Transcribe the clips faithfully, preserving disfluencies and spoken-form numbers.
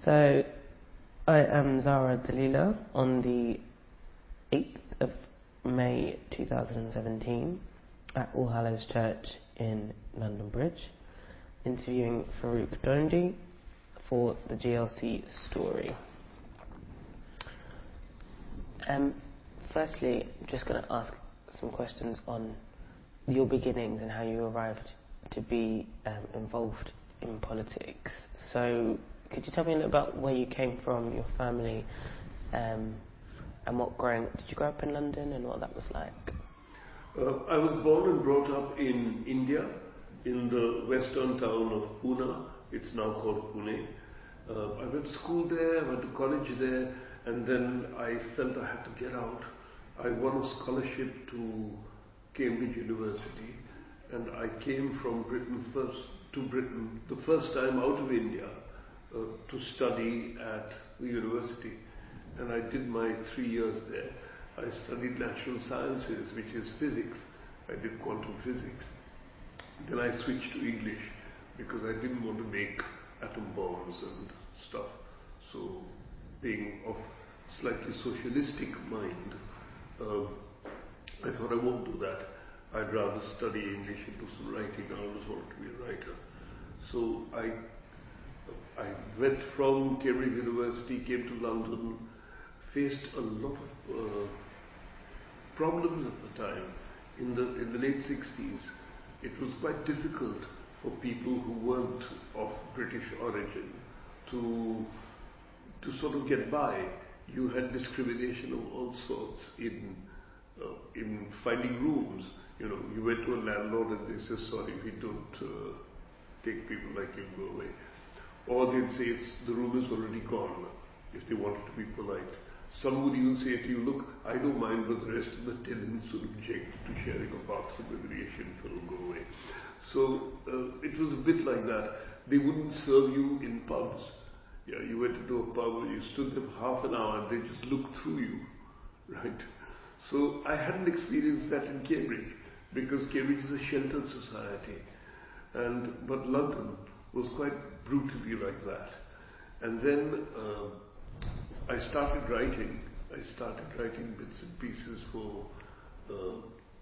So, I am Zara Dalila on the eighth of May two thousand seventeen at All Hallows Church in London Bridge, interviewing Farrukh Dhondy for the G L C story. Um, firstly, I'm just going to ask some questions on your beginnings and how you arrived to be um, involved in politics. So, could you tell me a little about where you came from, your family, um, and what growing? Did you grow up in London and what that was like? Uh, I was born and brought up in India, in the western town of Pune. It's now called Pune. Uh, I went to school there, I went to college there, and then I felt I had to get out. I won a scholarship to Cambridge University, and I came from Britain first to Britain the first time out of India uh, to study at the university. And I did my three years there. I studied natural sciences, which is physics. I did quantum physics. Then I switched to English because I didn't want to make atom bombs and stuff. So, being of slightly socialistic mind, uh, I thought I won't do that. I'd rather study English and do some writing. I always wanted to be a writer. So I, I went from Cambridge University, came to London, faced a lot of uh, problems at the time. In the in the late sixties, it was quite difficult for people who weren't of British origin to to sort of get by. You had discrimination of all sorts in uh, in finding rooms. You know, you went to a landlord and they said, "Sorry, we don't uh, take people like you, go away." Or they'd say, "It's the room is already gone," if they wanted to be polite. Some would even say to you, "Look, I don't mind, but the rest of the tenants would object to sharing a bathroom with the Asian fellow, go away." So uh, it was a bit like that. They wouldn't serve you in pubs. Yeah, you went into a pub, you stood there for half an hour, and they just looked through you, right? So I hadn't experienced that in Cambridge, because Cambridge is a sheltered society, and but London was quite brutally like that. And then uh, I started writing. I started writing bits and pieces for uh,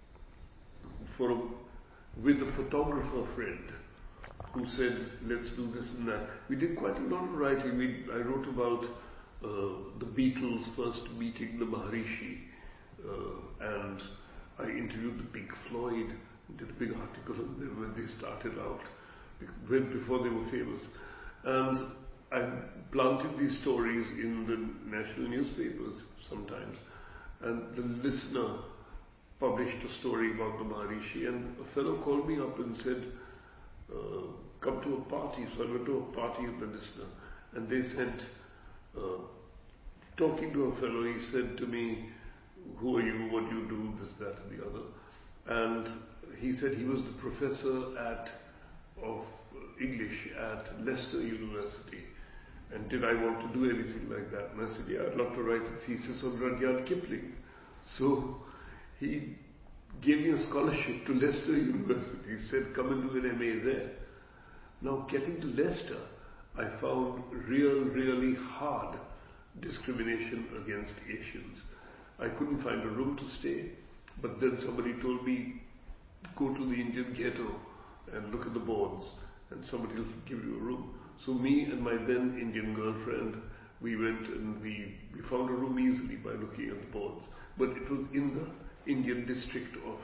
for a, with a photographer friend who said, "Let's do this and that." We did quite a lot of writing. We, I wrote about uh, the Beatles first meeting the Maharishi, uh, and I interviewed the Pink Floyd, did a big article on them when they started out, when before they were famous. And I planted these stories in the national newspapers sometimes. And the Listener published a story about the Maharishi, and a fellow called me up and said, uh, "Come to a party." So I went to a party at the Listener, and they said, uh, talking to a fellow, he said to me, "Who are you, what do you do, this, that and the other." And he said he was the professor at of English at Leicester University. And did I want to do anything like that? And I said, "Yeah, I'd love to write a thesis on Rudyard Kipling." So he gave me a scholarship to Leicester University. He said, "Come and do an M A there." Now, getting to Leicester, I found real, really hard discrimination against Asians. I couldn't find a room to stay, but then somebody told me, "Go to the Indian ghetto and look at the boards, and somebody will give you a room." So me and my then Indian girlfriend, we went and we, we found a room easily by looking at the boards. But it was in the Indian district of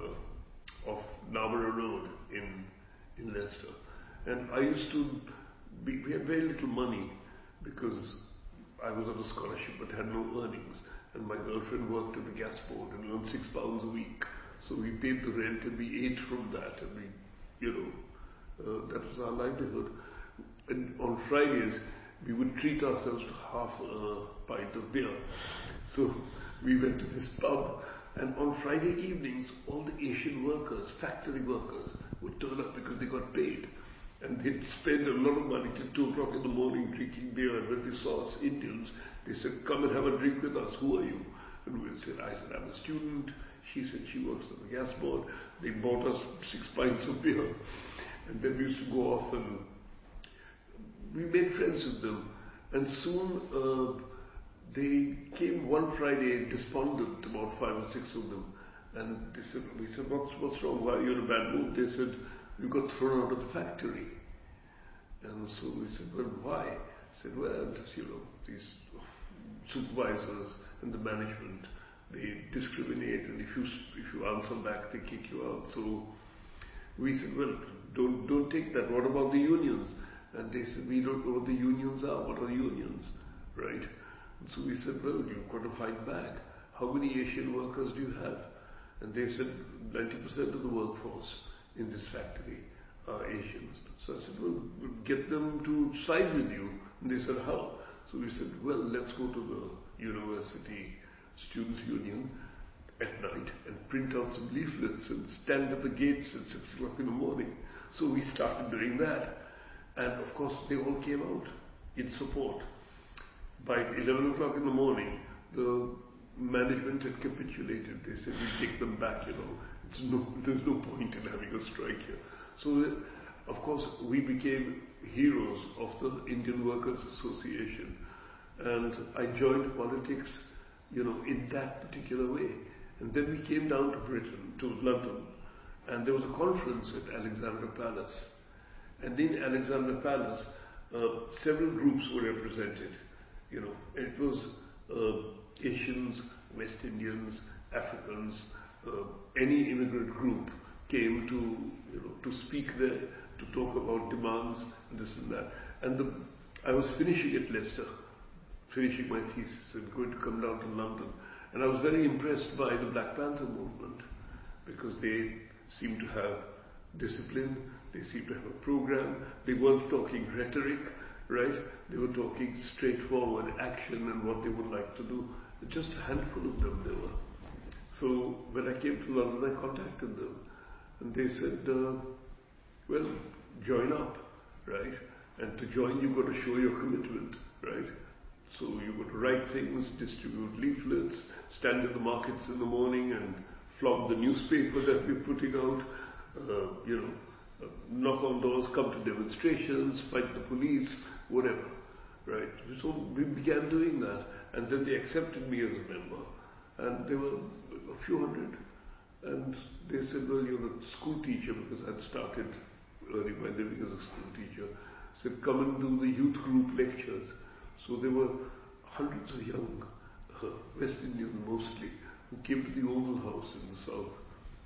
uh, of Narborough Road in in Leicester. And I used to be, we had very little money because I was on a scholarship but had no earnings. And my girlfriend worked at the gas board and earned six pounds a week. So we paid the rent and we ate from that, and we, you know, uh, that was our livelihood. And on Fridays, we would treat ourselves to half a pint of beer. So we went to this pub, and on Friday evenings, all the Asian workers, factory workers, would turn up because they got paid. And they'd spend a lot of money till two o'clock in the morning drinking beer. And when they saw us Indians, they said, "Come and have a drink with us. Who are you?" And we said, I said, "I'm a student." She said she works on the gas board. They bought us six pints of beer. And then we used to go off and we made friends with them. And soon uh, they came one Friday despondent, about five or six of them. And they said, we said, what's, what's wrong? Why are you in a bad mood? They said, you got thrown out of the factory. And so we said, well, why? I said, well, just, you know, these supervisors and the management, they discriminate, and if you if you answer back, they kick you out. So we said, well, don't don't take that. What about the unions? And they said, we don't know what the unions are. What are unions, right? And so we said, well, you've got to fight back. How many Asian workers do you have? And they said, ninety percent of the workforce in this factory are Asians. So I said, well, we'll get them to side with you. And they said, how? So we said, well, let's go to the university students' union at night and print out some leaflets and stand at the gates at six o'clock in the morning. So we started doing that. And of course, they all came out in support. By eleven o'clock in the morning, the management had capitulated. They said, we take them back, you know. It's no, there's no point in having a strike here. So, of course, we became heroes of the Indian Workers Association. And I joined politics, you know, in that particular way. And then we came down to Britain, to London, and there was a conference at Alexandra Palace. And in Alexandra Palace, uh, several groups were represented. You know, it was uh, Asians, West Indians, Africans, uh, any immigrant group came to, you know, to speak there, to talk about demands, and this and that. And the, I was finishing at Leicester, finishing my thesis and going to come down to London. And I was very impressed by the Black Panther movement because they seemed to have discipline, they seemed to have a program, they weren't talking rhetoric, right? They were talking straightforward action and what they would like to do. Just a handful of them there were. So when I came to London, I contacted them and they said, uh, well, join up, right? And to join, you've got to show your commitment, right? So you've got to write things, distribute leaflets, stand in the markets in the morning and flog the newspaper that we're putting out, uh, you know, uh, knock on doors, come to demonstrations, fight the police, whatever, right? So we began doing that, and then they accepted me as a member, and there were a few hundred, and they said, well, you're a school teacher, because I'd started earning my living as a school teacher, said, come and do the youth group lectures. So there were hundreds of young uh, West Indians mostly who came to the Oval House in the south,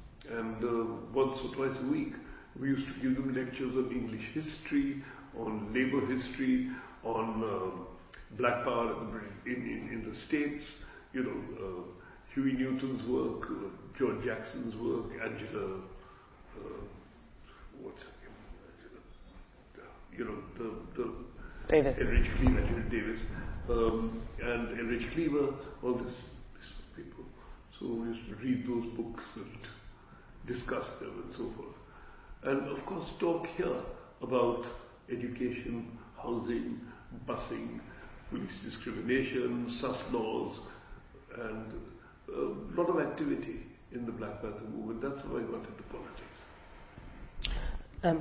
and uh, once or twice a week we used to give them lectures on English history, on labor history, on um, black power in, in, in the States, you know, uh, Huey Newton's work, uh, George Jackson's work, Angela, uh, what's her name? You know, the, the Davis. Enrich Cleaver, Angela Davis, um, and Enrich Cleaver, all this, this people. So we used to read those books and discuss them and so forth. And of course talk here about education, housing, busing, police discrimination, S U S laws, and a lot of activity in the Black Panther movement. That's how I got into politics. Um,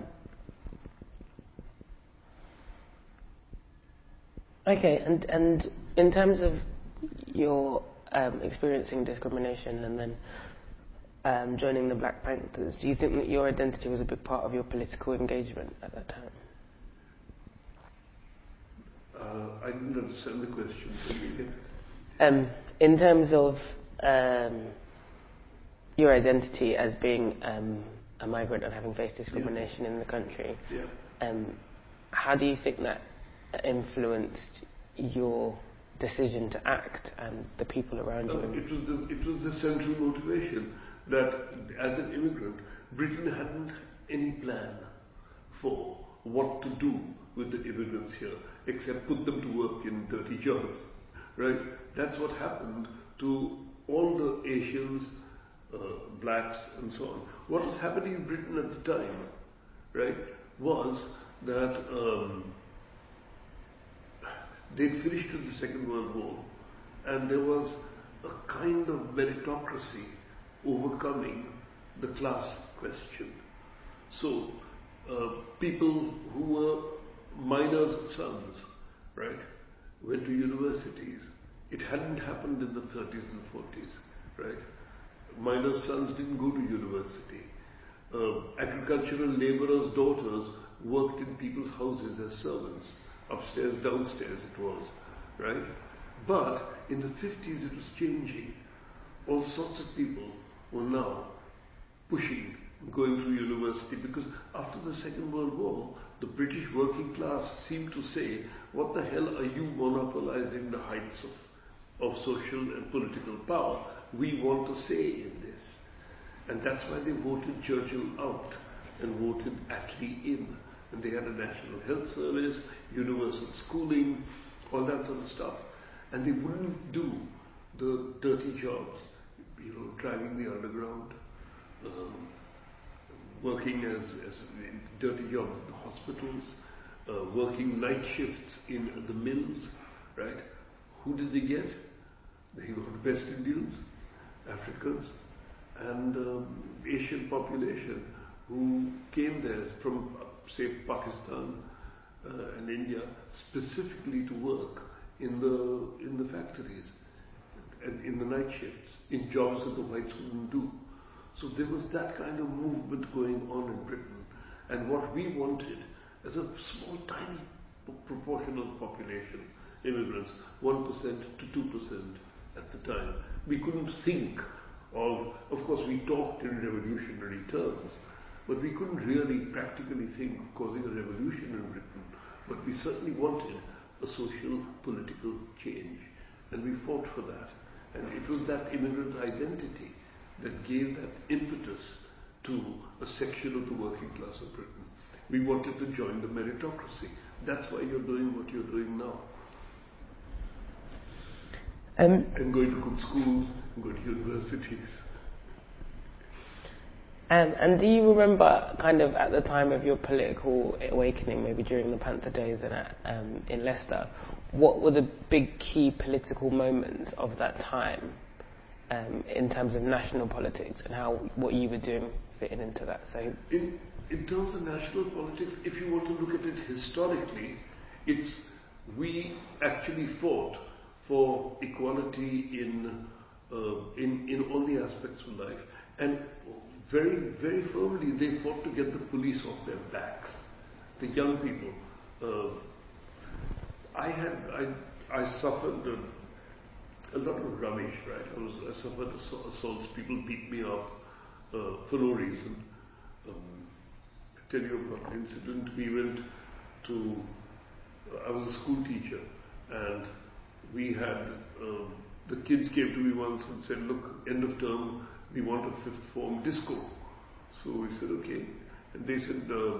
okay, and, and in terms of your um, experiencing discrimination and then um, joining the Black Panthers, do you think that your identity was a big part of your political engagement at that time? Uh, I didn't understand the question. Can you get it? Um, in terms of um, your identity as being um, a migrant and having faced discrimination yeah. in the country, yeah. um, how do you think that influenced your decision to act and the people around you? Uh, it was the it was the central motivation that as an immigrant, Britain hadn't any plan for what to do with the immigrants here, except put them to work in dirty jobs, right? That's what happened to all the Asians, uh, blacks, and so on. What was happening in Britain at the time, right, was that um, they'd finished with the Second World War, and there was a kind of meritocracy overcoming the class question. So, uh, people who were miners' sons, right, went to universities. It hadn't happened in the thirties and forties, right? Miners' sons didn't go to university. Uh, agricultural labourers' daughters worked in people's houses as servants. Upstairs, downstairs it was, right? But in the fifties it was changing. All sorts of people were now pushing, going through university, because after the Second World War, the British working class seemed to say, what the hell are you monopolizing the heights of, of social and political power? We want a say in this. And that's why they voted Churchill out and voted Attlee in. And they had a national health service, universal schooling, all that sort of stuff. And they wouldn't do the dirty jobs, you know, driving the underground, um, working as, as dirty jobs in the hospitals, uh, working night shifts in the mills, right? Who did they get? They got West Indians, Africans, and um, Asian population who came there from, say, Pakistan uh, and India specifically to work in the in the factories and in the night shifts, in jobs that the whites wouldn't do. So there was that kind of movement going on in Britain. And what we wanted as a small, tiny proportion of the population, immigrants, one percent to two percent at the time, we couldn't think of, of course we talked in revolutionary terms, but we couldn't really practically think of causing a revolution in Britain. But we certainly wanted a social, political change. And we fought for that. And it was that immigrant identity that gave that impetus to a section of the working class of Britain. We wanted to join the meritocracy. That's why you're doing what you're doing now. Um, and going to good schools, and going to universities. Um, and do you remember, kind of at the time of your political awakening, maybe during the Panther days and at, um, in Leicester, what were the big key political moments of that time um, in terms of national politics, and how what you were doing fitting into that? So, in, in terms of national politics, if you want to look at it historically, it's we actually fought for equality in uh, in in all the aspects of life, and very very firmly they fought to get the police off their backs. The young people. Uh, I had I I suffered a, a lot of rubbish, right? I was I suffered assaults. People beat me up uh, for no reason. Um, to tell you about an incident, we went to. Uh, I was a school teacher, and we had um, the kids came to me once and said, "Look, end of term, we want a fifth form disco." So we said, "Okay," and they said. Uh,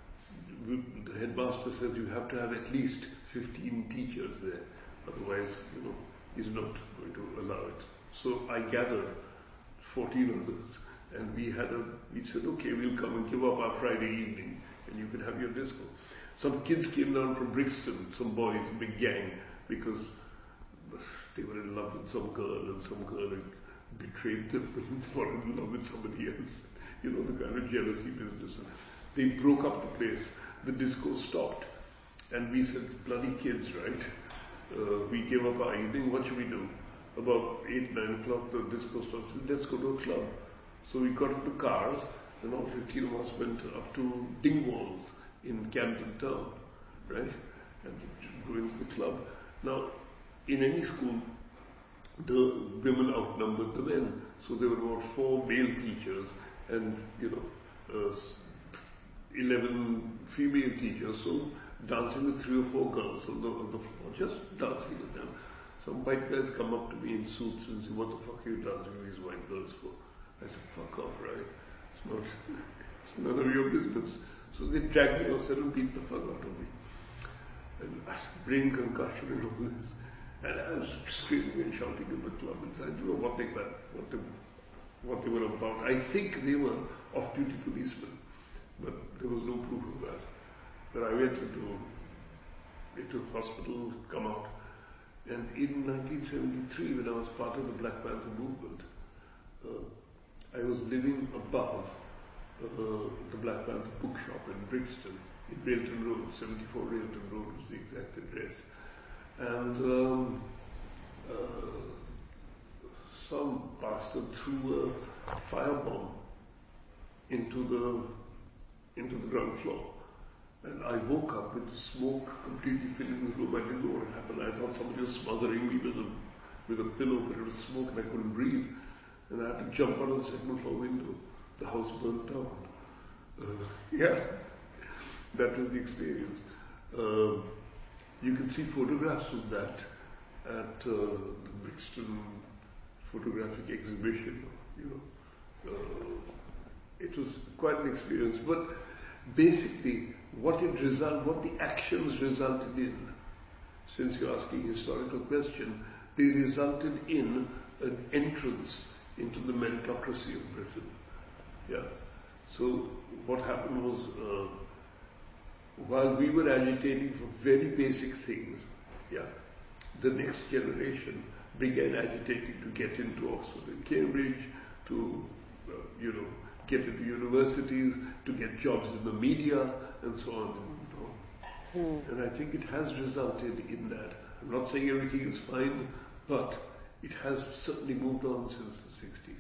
The headmaster says you have to have at least fifteen teachers there, otherwise, you know, he's not going to allow it. So I gathered fourteen others, and we had a. We said, okay, we'll come and give up our Friday evening, and you can have your disco. Some kids came down from Brixton, some boys, a big gang, because they were in love with some girl, and some girl had betrayed them and fallen in love with somebody else. You know, the kind of jealousy business. They broke up the place. The disco stopped. And we said, bloody kids, right? Uh, we gave up our evening. What should we do? About eight, nine o'clock, the disco stopped. Let's go to a club. So we got into cars, and all fifteen of us went up to Dingwalls in Camden Town, right? And going to the club. Now, in any school, the women outnumbered the men. So there were about four male teachers and, you know, uh, eleven female teachers, so dancing with three or four girls on the, on the floor, just dancing with them. Some white guys come up to me in suits and say, "What the fuck are you dancing with these white girls for?" I said, "Fuck off, right? It's not, it's none of your business." So they dragged me outside and beat the fuck out of me. And brain concussion and all this. And I was screaming and shouting in the club, and so I don't know what they were, what they, what they were about. I think they were off-duty policemen. But there was no proof of that. But I went into, into hospital, come out. And in nineteen seventy-three, when I was part of the Black Panther movement, uh, I was living above uh, the Black Panther bookshop in Brixton, in Railton Road, seventy-four Railton Road was the exact address. And bastard threw a firebomb into the into the ground floor. And I woke up with the smoke completely filling the room. I didn't know what had happened. I thought somebody was smothering me with a with a pillow, but it was smoke and I couldn't breathe. And I had to jump out of the second floor window. The house burnt down. Uh, yeah, that was the experience. Uh, you can see photographs of that at uh, the Brixton Photographic Exhibition. You know, uh, it was quite an experience. But basically, what it result, what the actions resulted in, since you're asking a historical question, they resulted in an entrance into the meritocracy of Britain. Yeah. So what happened was, uh, while we were agitating for very basic things, yeah, the next generation began agitating to get into Oxford and Cambridge, to uh, you know, get into universities, to get jobs in the media, and so on and so on. Hmm. And I think it has resulted in that. I'm not saying everything is fine, but it has certainly moved on since the sixties.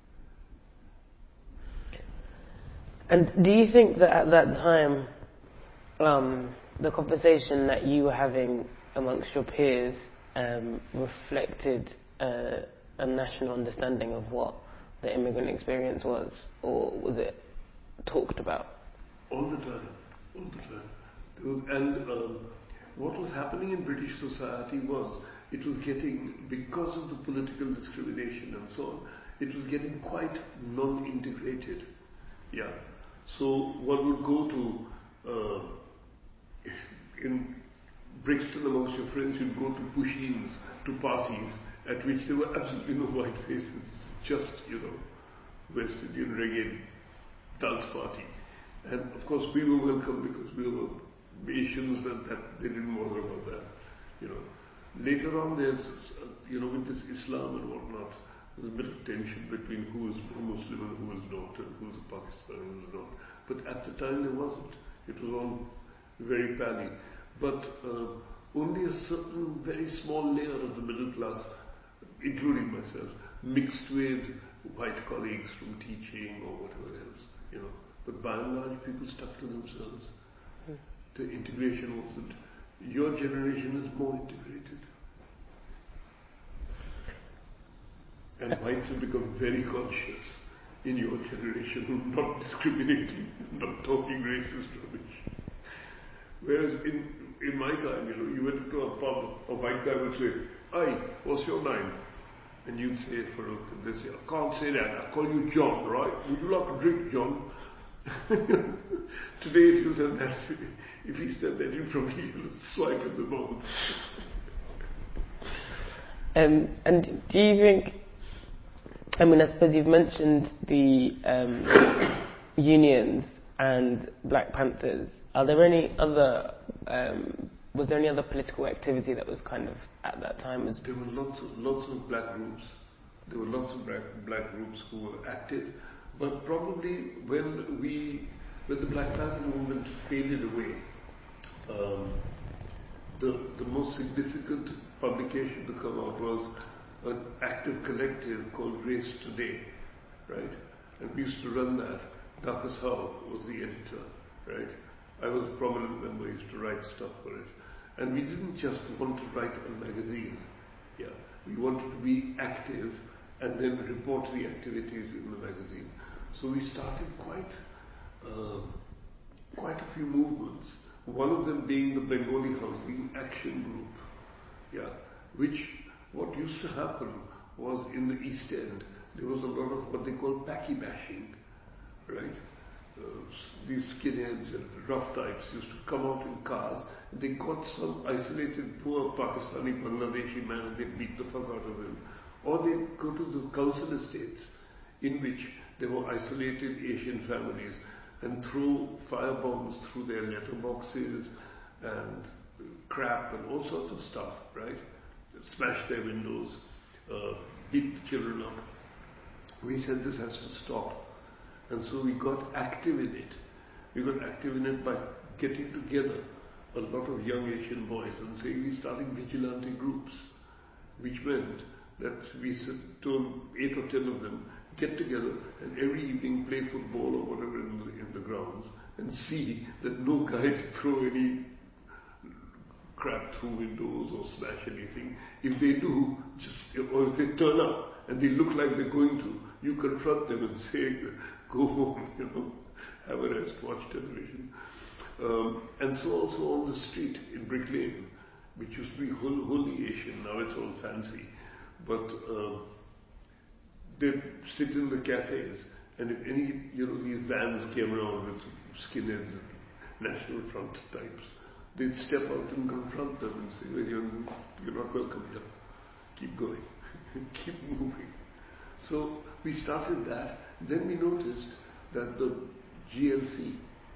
And do you think that at that time, um, the conversation that you were having amongst your peers um, reflected uh, a national understanding of what the immigrant experience was, or was it talked about? All the time, all the time. It was, and um, what was happening in British society was, it was getting, because of the political discrimination and so on, it was getting quite non-integrated. Yeah. So one would go to, uh, in Brixton amongst your friends, you'd go to push-ins, to parties at which there were absolutely no white faces, just, you know, West Indian reggae dance party. And of course we were welcome because we were Asians, and that they didn't bother about that, you know. Later on there's, uh, you know, with this Islam and whatnot, there's a bit of tension between who is a Muslim and who is not, and who is a Pakistani and who is not. But at the time there wasn't. It was all very pally. But uh, only a certain very small layer of the middle class, including myself, mixed with white colleagues from teaching or whatever else, you know. But by and large, people stuck to themselves. Hmm. The integration wasn't. Your generation is more integrated. And whites have become very conscious in your generation of not discriminating, not talking racist rubbish. Whereas in in my time, you know, you went to a pub, a white guy would say, "Aye, what's your name?" And you'd say, "Farouk," and they'd say, "I can't say that, I call you John, right? Would you like a drink, John?" Today, if you said that, if he said that, you'd probably swipe in the mouth. Um, and do you think, I mean, I suppose you've mentioned the um, unions and Black Panthers. Are there any other, um, was there any other political activity that was kind of at that time? As there were lots of, lots of black groups. There were lots of black, black groups who were active. But probably when we, when the Black Panther movement faded away, um, the, the most significant publication to come out was an active collective called Race Today, right? And we used to run that. Dakas Howe was the editor, right? I was a prominent member, used to write stuff for it. And we didn't just want to write a magazine, yeah. We wanted to be active and then report the activities in the magazine. So we started quite, uh, quite a few movements. One of them being the Bengali Housing Action Group, yeah, which, what used to happen was in the East End, there was a lot of what they call packy bashing, right? Uh, these skinheads and rough types used to come out in cars, and they got some isolated poor Pakistani Bangladeshi man and they beat the fuck out of him. Or they go to the council estates in which there were isolated Asian families and throw fire bombs through their letterboxes and crap and all sorts of stuff, right? Smash their windows, uh, beat the children up. We said this has to stop. And so we got active in it. We got active in it by getting together a lot of young Asian boys and saying we're starting vigilante groups, which meant that we told eight or ten of them, get together and every evening play football or whatever in the, in the grounds and see that no guys throw any crap through windows or smash anything. If they do, just or if they turn up and they look like they're going to, you confront them and say, go home, you know, have a rest, watch television. Um, and so also on the street in Brick Lane, which used to be whole, wholly Asian, now it's all fancy. But uh, they'd sit in the cafes, and if any, you know, these vans came around with skinheads and National Front types, they'd step out and confront them and say, well, you're, you're not welcome here. Keep going. Keep moving. So we started that. Then we noticed that the G L C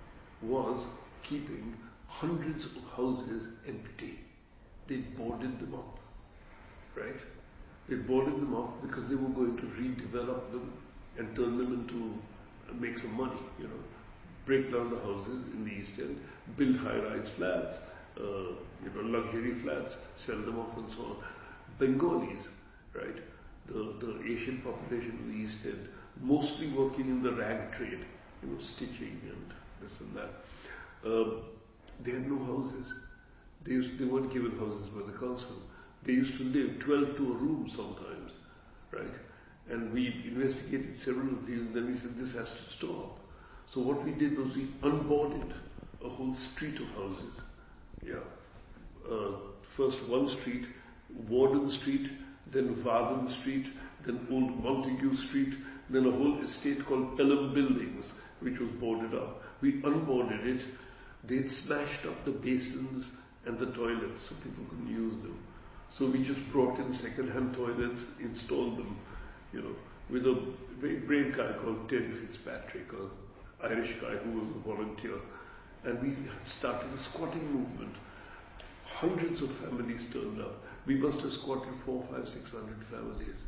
was keeping hundreds of houses empty. They boarded them up, right? They boarded them up because they were going to redevelop them and turn them into, uh, make some money, you know. Break down the houses in the East End, build high-rise flats, uh, you know, luxury flats, sell them off and so on. Bengalis, right, the, the Asian population of the East End, mostly working in the rag trade, you know, stitching and this and that. Um, they had no houses. They, used, they weren't given houses by the council. They used to live twelve to a room sometimes, right? And we investigated several of these and then we said, this has to stop. So what we did was we unboarded a whole street of houses. Yeah. Uh, first one street, Warden Street, then Varden Street, then Old Montague Street, then a whole estate called Pelham Buildings, which was boarded up. We unboarded it. They'd smashed up the basins and the toilets so people couldn't use them. So we just brought in second-hand toilets, installed them, you know, with a very brave guy called Ted Fitzpatrick, an Irish guy who was a volunteer. And we started a squatting movement. Hundreds of families turned up. We must have squatted four, five, six hundred families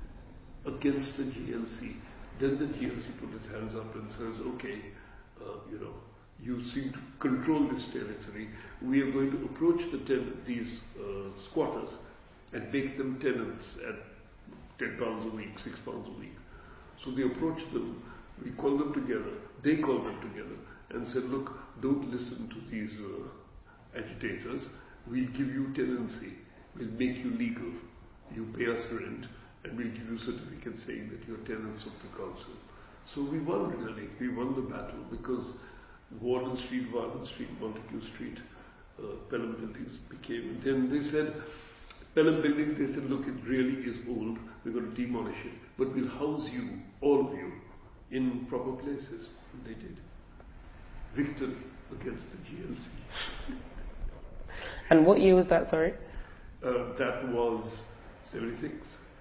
against the G L C. Then the G L C put its hands up and says, okay, uh, you know, you seem to control this territory. We are going to approach the ten- these uh, squatters and make them tenants at ten pounds a week, six pounds a week. So we approached them, we called them together, they called them together and said, look, don't listen to these uh, agitators. We'll give you tenancy. We'll make you legal. You pay us rent and we'll give you certificates saying that you're tenants of the council. So we won really. We won the battle because Warden Street, Varden Street, Montague Street, uh, Pelham Buildings became. And then they said, Pelham Buildings, they said, look, it really is old. We're going to demolish it. But we'll house you, all of you, in proper places. And they did. Victory against the G L C. And what year was that, sorry? Uh, that was seventy-six.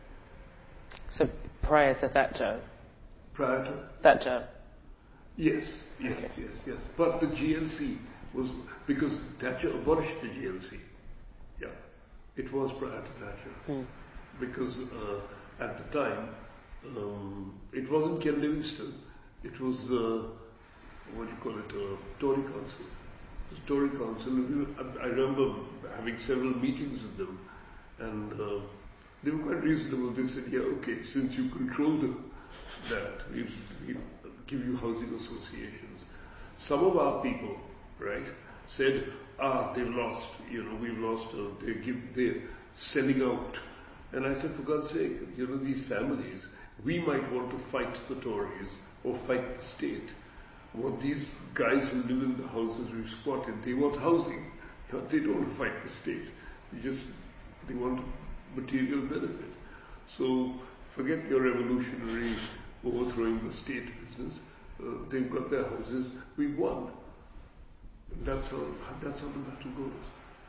So prior to Thatcher? Prior to? Thatcher? Yes, yes, Okay. yes, yes. But the G L C was, because Thatcher abolished the G L C. Yeah. It was prior to Thatcher. Hmm. Because uh, at the time, um, it wasn't Ken Livingstone. It was, uh, what do you call it, uh, Tory Council. It was Tory Council. I remember having several meetings with them, and uh, they were quite reasonable. They said, yeah, okay, since you control the, that, we we'll give you housing associations. Some of our people, right, said, ah, they've lost, you know, we've lost, uh, they give, they're selling out. And I said, for God's sake, you know, these families, we might want to fight the Tories or fight the state. What these guys who live in the houses we've squatted, they want housing. You know, they don't want to fight the state. They just, they want material benefit. So forget your revolutionary overthrowing the state business. Uh, they've got their houses. We won. That's how, that's how the battle goes.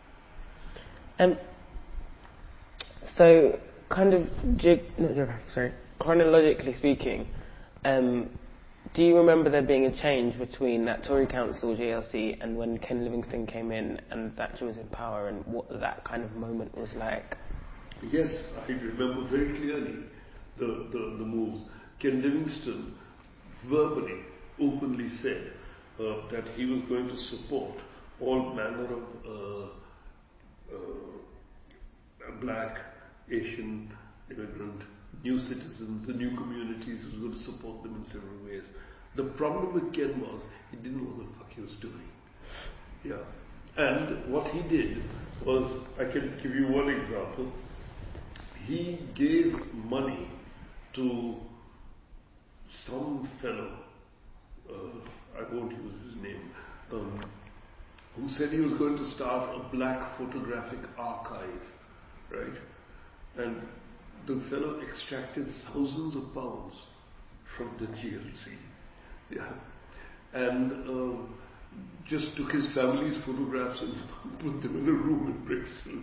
Um, so, kind of, ge- no, no, sorry, chronologically speaking, um, do you remember there being a change between that Tory Council, G L C, and when Ken Livingstone came in and Thatcher was in power, and what that kind of moment was like? Yes, I remember very clearly the, the, the moves. Ken Livingstone verbally, openly said uh, that he was going to support all manner of uh, uh, black, Asian, immigrant, new citizens, the new communities. He was going to support them in several ways. The problem with Ken was he didn't know what the fuck he was doing. Yeah. And what he did was, I can give you one example. He gave money to some fellow, uh, I won't use his name, um, who said he was going to start a black photographic archive, right? And the fellow extracted thousands of pounds from the G L C. Yeah. And um, just took his family's photographs and put them in a room in Brixton.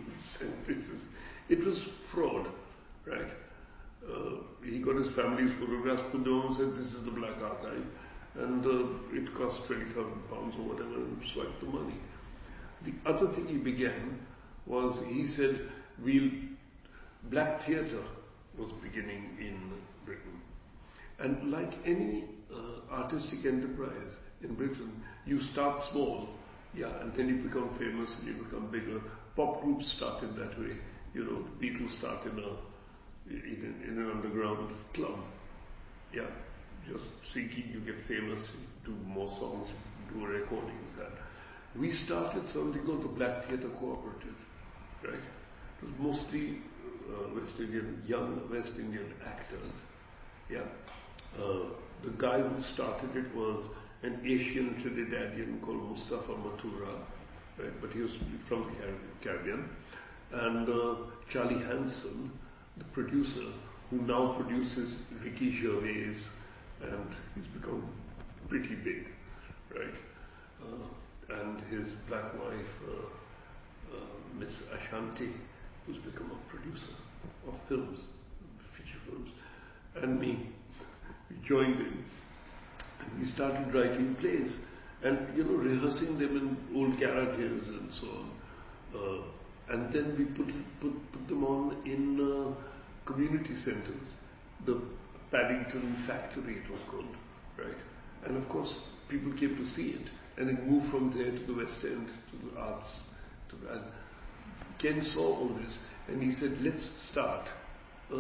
It was fraud, right? Uh, he got his family's photographs, put them on and said, this is the Black Archive. And uh, it cost twenty thousand pounds or whatever, and swiped the money. The other thing he began was, he said, we'll, black theatre was beginning in Britain. And like any uh, artistic enterprise in Britain, you start small, yeah, and then you become famous and you become bigger. Pop groups started that way. You know, the Beatles started in, a, in, in an underground club. Yeah, just thinking you get famous, you do more songs, do a recording of that. We started something called the Black Theatre Cooperative, right? It was mostly uh, West Indian, young West Indian actors. Yeah. Uh, the guy who started it was an Asian Trinidadian called Mustafa Mathura, right? But he was from the Caribbean. And uh, Charlie Hanson, the producer, who now produces Ricky Gervais, and he's become pretty big, right? Uh, and his black wife, uh, uh, Miss Ashanti, who's become a producer of films, feature films, and me. We joined in, and we started writing plays, and you know, rehearsing them in old garages and so on. Uh, and then we put, put put them on in uh, community centres. The Paddington Factory, it was called, right? And of course, people came to see it, and it moved from there to the West End, to the arts, to that. Ken saw all this, and he said, let's start a,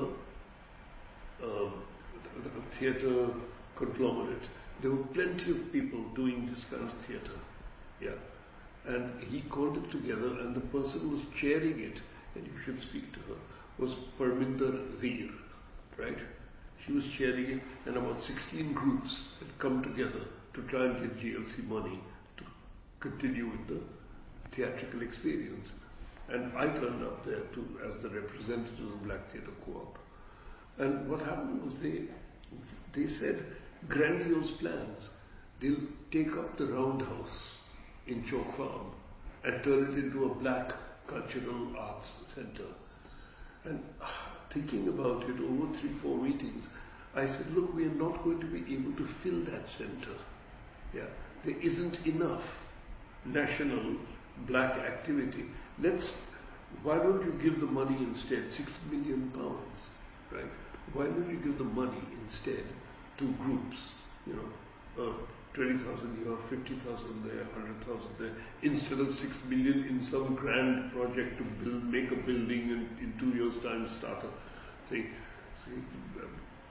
a, a theatre conglomerate. There were plenty of people doing this kind of theatre, yeah. And he called it together, and the person who was chairing it, and you should speak to her, was Parminder Veer, right? She was chairing it, and about sixteen groups had come together to try and get G L C money to continue with the theatrical experience. And I turned up there too as the representative of the Black Theatre Co-op. And what happened was they they said grandiose plans. They'll take up the Roundhouse in Chalk Farm and turn it into a black cultural arts centre. And uh, thinking about it over three, four meetings, I said, look, we are not going to be able to fill that centre. Yeah, there isn't enough national black activity. Let's, why don't you give the money instead, six million pounds, right? Why don't you give the money instead to groups, you know, uh, twenty thousand here, fifty thousand there, one hundred thousand there, instead of six million in some grand project to build, make a building and in two years' time start a thing. See, um,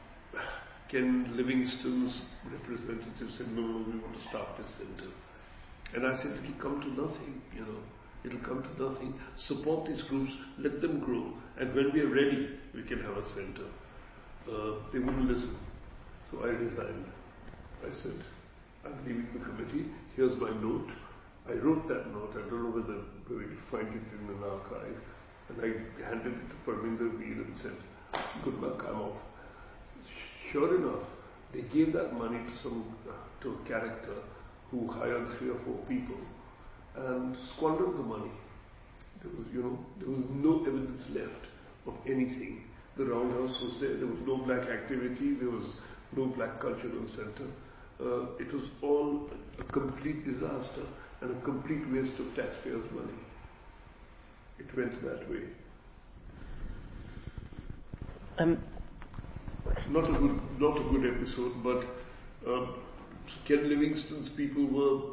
Ken Livingstone's representative said, no, no, we want to start this centre. And I said, it'll come to nothing, you know, it'll come to nothing. Support these groups, let them grow, and when we are ready, we can have a centre. Uh, they wouldn't listen. So I resigned. I said, I'm leaving the committee, here's my note. I wrote that note, I don't know whether we'll find it in an archive, and I handed it to Parminder Veer and said, good luck, I'm off. Sure enough, they gave that money to some, uh, to a character who hired three or four people and squandered the money. There was, you know, there was no evidence left of anything. The Roundhouse was there, there was no black activity, there was no black cultural centre. Uh, it was all a complete disaster and a complete waste of taxpayers' money. It went that way. Um, not a good, not a good episode, but uh, Ken Livingstone's people were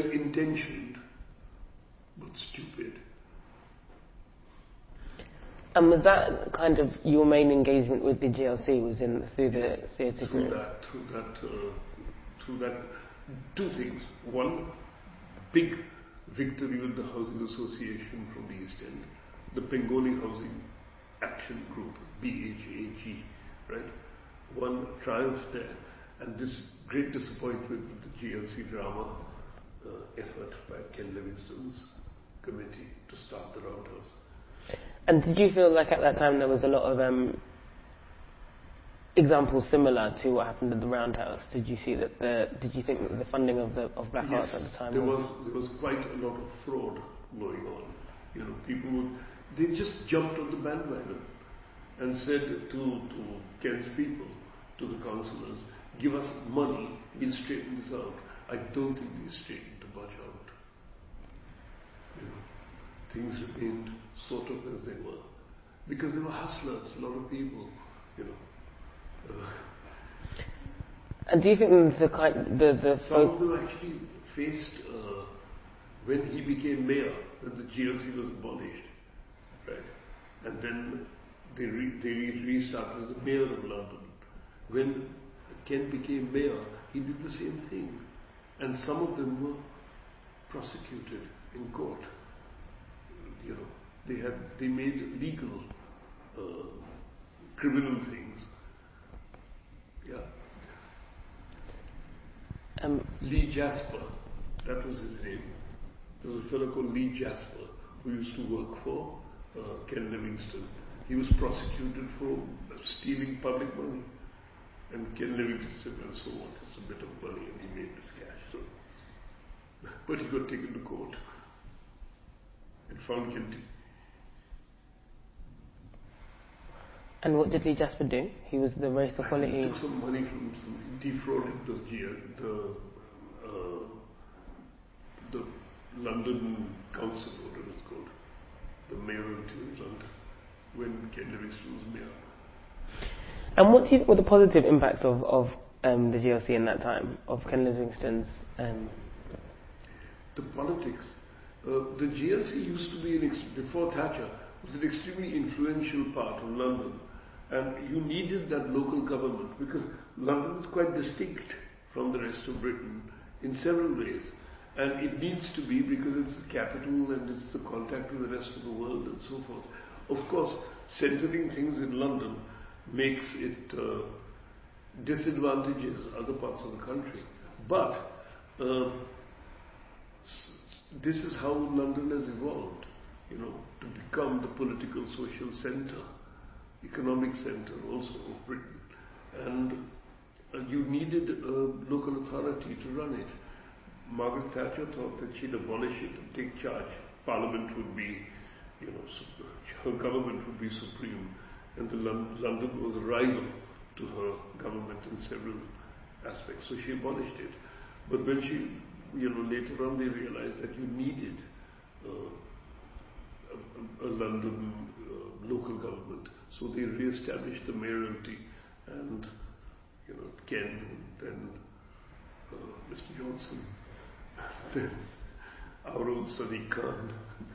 well-intentioned, but stupid. And was that kind of your main engagement with the G L C? Was in through the theatre Through group? that, through that, uh, through that, two things. One, big victory with the Housing Association from the East End, the Bengali Housing Action Group, B H A G, right? One triumph there, and this great disappointment with the G L C drama uh, effort by Ken Livingstone's committee to start the Roundhouse. And did you feel like at that time there was a lot of um, examples similar to what happened at the Roundhouse? Did you see that the? Did you think that the funding of the of Black Yes, Arts at the time there was? was there was quite a lot of fraud going on. You know, people would they just jumped on the bandwagon and said to to Ken's people, to the councillors, give us money, we'll straighten this out. I don't think they straightened the budget out. You know, things remained sort of as they were. Because there were hustlers, a lot of people, you know. Uh, And do you think the kind the the some folk- of them actually faced, uh, when he became mayor, when the G L C was abolished, right? And then they, re- they re- restarted as the mayor of London. When Ken became mayor, he did the same thing. And some of them were prosecuted in court. You know, they had they made legal uh, criminal things. Yeah. um, Lee Jasper, that was his name. There was a fellow called Lee Jasper who used to work for uh, Ken Livingstone. He was prosecuted for stealing public money. And Ken Livingstone said, well, so what? It's a bit of money, and he made his cash. So. But he got taken to court and found guilty. and what did Lee Jasper do? He was the race I think equality. he took some money from something, defrauded the G L, the uh, the London Council, whatever it's called, the mayoralty of London, when Ken Livingstone was mayor. And what do you think were the positive impacts of of um, the G L C in that time, of Ken Livingstone's? Um, The politics. Uh, the G L C used to be, an ex- before Thatcher, was an extremely influential part of London. And you needed that local government because London is quite distinct from the rest of Britain in several ways. And it needs to be because it's the capital and it's the contact with the rest of the world and so forth. Of course, centering things in London makes it uh, disadvantages other parts of the country. But uh, this is how London has evolved, you know, to become the political social centre, economic centre also of Britain. And uh, you needed a local authority to run it. Margaret Thatcher thought that she'd abolish it and take charge. Parliament would be, you know, her government would be supreme. And the Lon- London was a rival to her government in several aspects. So she abolished it. But when she, you know, later on they realized that you needed uh, a, a London uh, local government. So they re-established the mayoralty and, you know, Ken, then uh, Mister Johnson, then our own Sadiq Khan.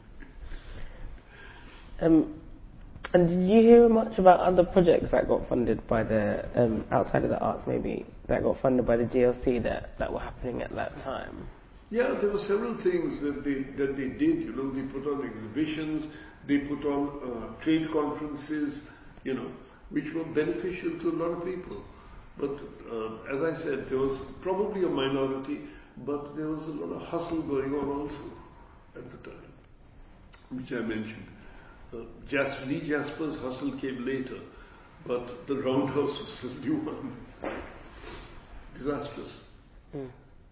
um, and did you hear much about other projects that got funded by the um, outside of the arts, maybe that got funded by the G L C that, that were happening at that time? Yeah, there were several things that they that they did. You know, they put on exhibitions, they put on uh, trade conferences, you know, which were beneficial to a lot of people. But uh, as I said, there was probably a minority, but there was a lot of hustle going on also at the time, which I mentioned. Uh, Jas- Lee Jasper's hustle came later, but the Roundhouse was a new one. Disastrous. Mm.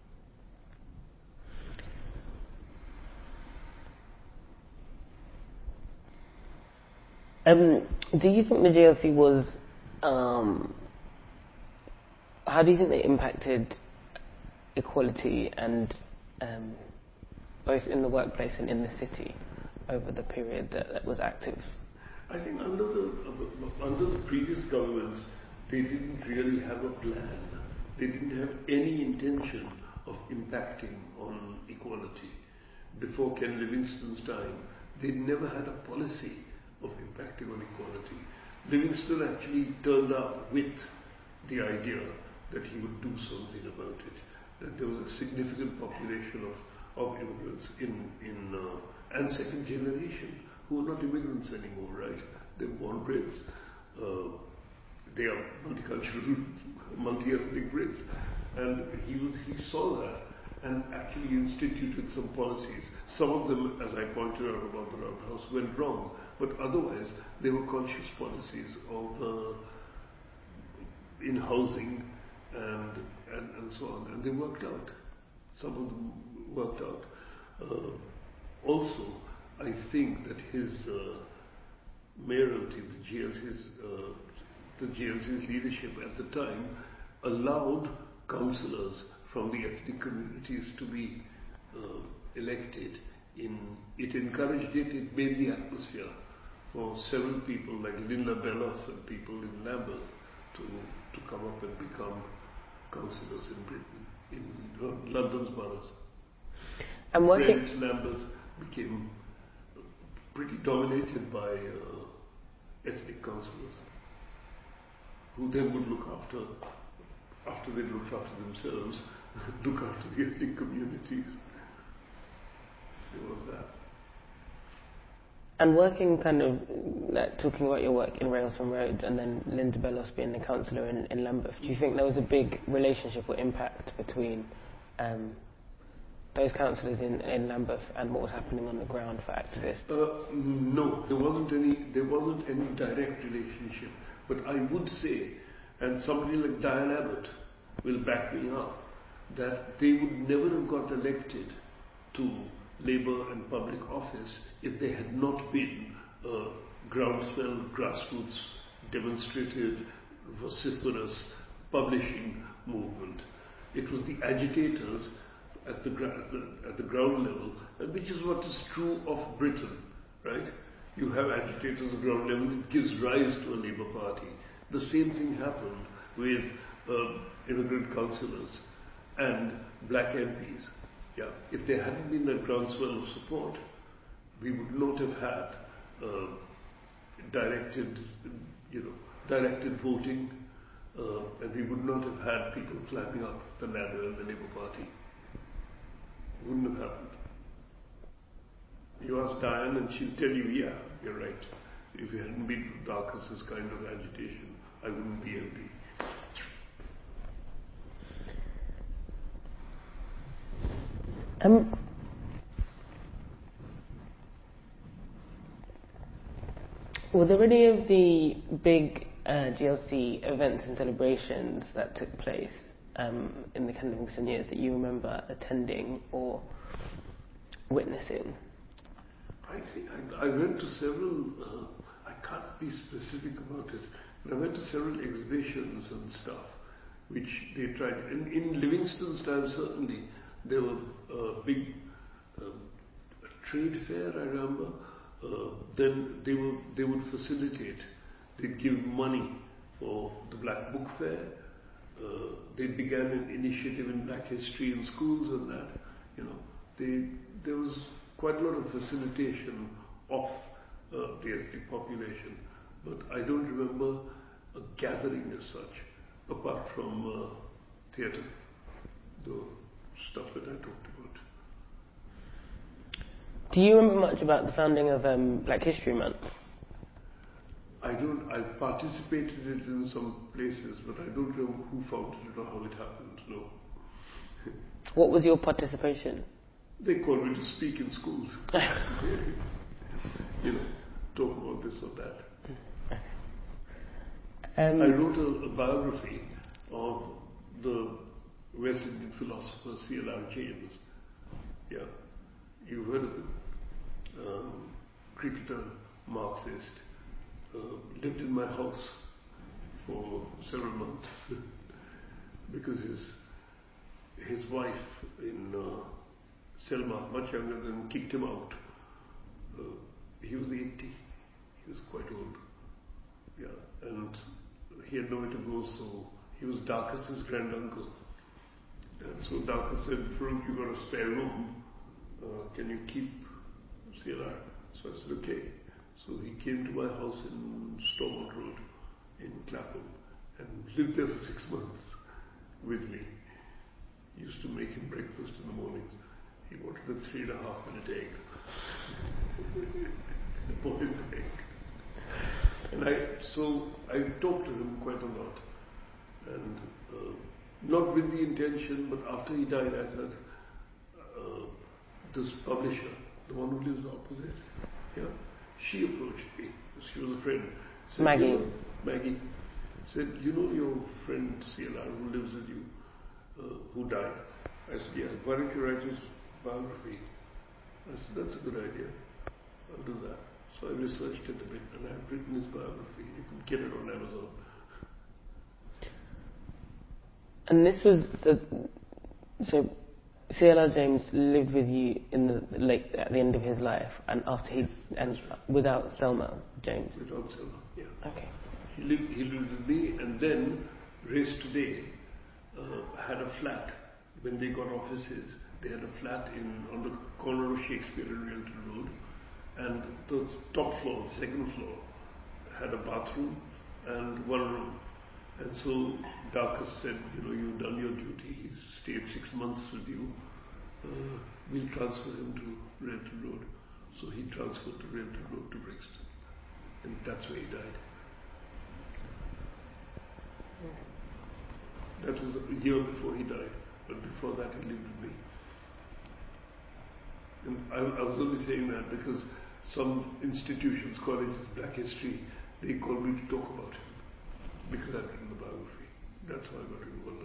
Um, do you think the G L C was, um, how do you think they impacted equality and um, both in the workplace and in the city over the period that, that was active? I think under the uh, under the previous governments, they didn't really have a plan. They didn't have any intention of impacting on equality. Before Ken Livingstone's time, they never had a policy of impacting on equality. Livingstone actually turned up with the idea that he would do something about it, that there was a significant population of, of immigrants in, in uh, and second generation who are not immigrants anymore, right? They're born Brits. Uh, they are multicultural, multi-ethnic Brits. And he was he saw that and actually instituted some policies. Some of them, as I pointed out about the Roundhouse, went wrong, but otherwise they were conscious policies of uh, in housing and, and and so on, and they worked out. Some of them worked out. Uh, also, I think that his uh, mayoralty, the G L C's, uh, the G L C's leadership at the time allowed councillors from the ethnic communities to be uh, elected. In it encouraged it. It made the atmosphere for several people like Linda Bellos and people in Lambeth to to come up and become councillors in Britain, in uh, London's boroughs. And working Brent, Lambeth became pretty dominated by uh, ethnic councillors, who then would look after, after they looked after themselves, look after the ethnic communities. There was that. And working kind of, like, talking about your work in Railsford Road and then Linda Bellos being the councillor in, in Lambeth, do you think there was a big relationship or impact between um, those councillors in, in Lambeth and what was happening on the ground for activists? Uh, no, there wasn't any. There wasn't any direct relationship. But I would say, and somebody like Diane Abbott will back me up, that they would never have got elected to Labour and public office if they had not been a groundswell, grassroots, demonstrative, vociferous publishing movement. It was the agitators at the, at the, at the ground level, and which is what is true of Britain, right? You have agitators at ground level, it gives rise to a Labour Party. The same thing happened with uh, immigrant councillors and black M Ps. Yeah, if there hadn't been that groundswell of support, we would not have had uh, directed, you know, directed voting, uh, and we would not have had people climbing up the ladder in the Labour Party. It wouldn't have happened. You ask Diane and she'll tell you, yeah, you're right. If it hadn't been for Darcus's kind of agitation, I wouldn't be M P. Um, were there any of the big uh, G L C events and celebrations that took place um, in the kind of Livingstone years that you remember attending or witnessing? I think I, I went to several, uh, I can't be specific about it, but I went to several exhibitions and stuff, which they tried. In, in Livingstone's time, certainly, there were uh, big uh, trade fair, I remember. Uh, then they would, they would facilitate, they'd give money for the Black Book Fair. Uh, they began an initiative in Black history in schools and that, you know. They, there was quite a lot of facilitation of uh, the ethnic population, but I don't remember a gathering as such, apart from uh, theatre, the stuff that I talked about. Do you remember much about the founding of um, Black History Month? I don't, I participated in it in some places, but I don't know who founded it or how it happened, no. What was your participation? They called me to speak in schools. You know, talk about this or that. Um, I wrote a, a biography of the West Indian philosopher C L R James. Yeah, you've heard of him. Um, cricketer, Marxist. Uh, lived in my house for several months because his his wife in uh, Selma, much younger than, kicked him out. Uh, he was eighty. He was quite old. Yeah, and he had nowhere to go, so he was Darcus's granduncle. And so Darcus said, Farooq, you got a spare room. Uh, can you keep C L R? So I said, okay. So he came to my house in Stormont Road in Clapham and lived there for six months with me. Used to make him breakfast in the mornings. He wanted a three and a half minute egg. A boiled egg. And I, so I talked to him quite a lot. And uh, not with the intention, but after he died, I said, uh, this publisher, the one who lives opposite, yeah, she approached me. She was a friend. Said, Maggie. You know, Maggie said, you know your friend C L R who lives with you, uh, who died? I said, yeah, why don't you write his biography? I said, that's a good idea. I'll do that. So I researched it a bit and I've written his biography. You can get it on Amazon. And this was, so, so C L R James lived with you in the late, at the end of his life, and after he, and without Selma James? Without Selma, yeah. Okay. He lived, he lived with me, and then Race Today uh, had a flat. When they got offices, they had a flat in on the corner of Shakespeare and Realton Road, and the top floor, second floor, had a bathroom and one room. And so Darkus said, you know, you've done your duty. He's stayed six months with you. Uh, we'll transfer him to Realton Road. So he transferred to Realton Road to Brixton. And that's where he died. That was a year before he died. But before that, he lived with me. And I, I was only saying that because some institutions, colleges, Black History, they call me to talk about him. Because I've written the biography. That's why I got involved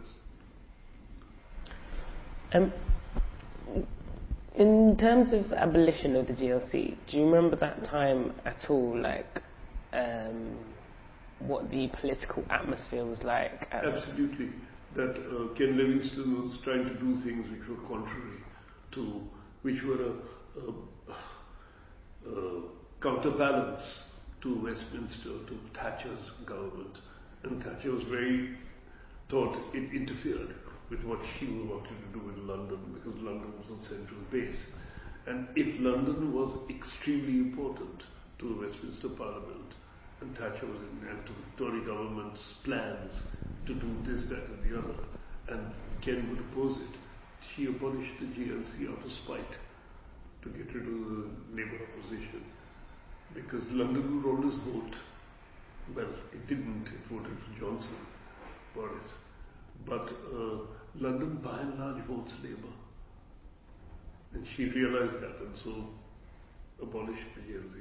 otherwise. Um, in terms of the abolition of the G L C, do you remember that time at all, like um, what the political atmosphere was like? Absolutely. That uh, Ken Livingstone was trying to do things which were contrary to, which were a, a, a counterbalance to Westminster, to Thatcher's government. And Thatcher was very, thought it interfered with what she wanted to do in London, because London was a central base. And if London was extremely important to the Westminster Parliament, and Thatcher was in, and to the Tory government's plans to do this, that and the other, and Ken would oppose it, she abolished the G L C out of spite to get rid of the Labour opposition. Because London would always vote, well, it didn't, it voted for Johnson, Boris. But uh, London by and large votes Labour. And she realized that and so abolished the G L C.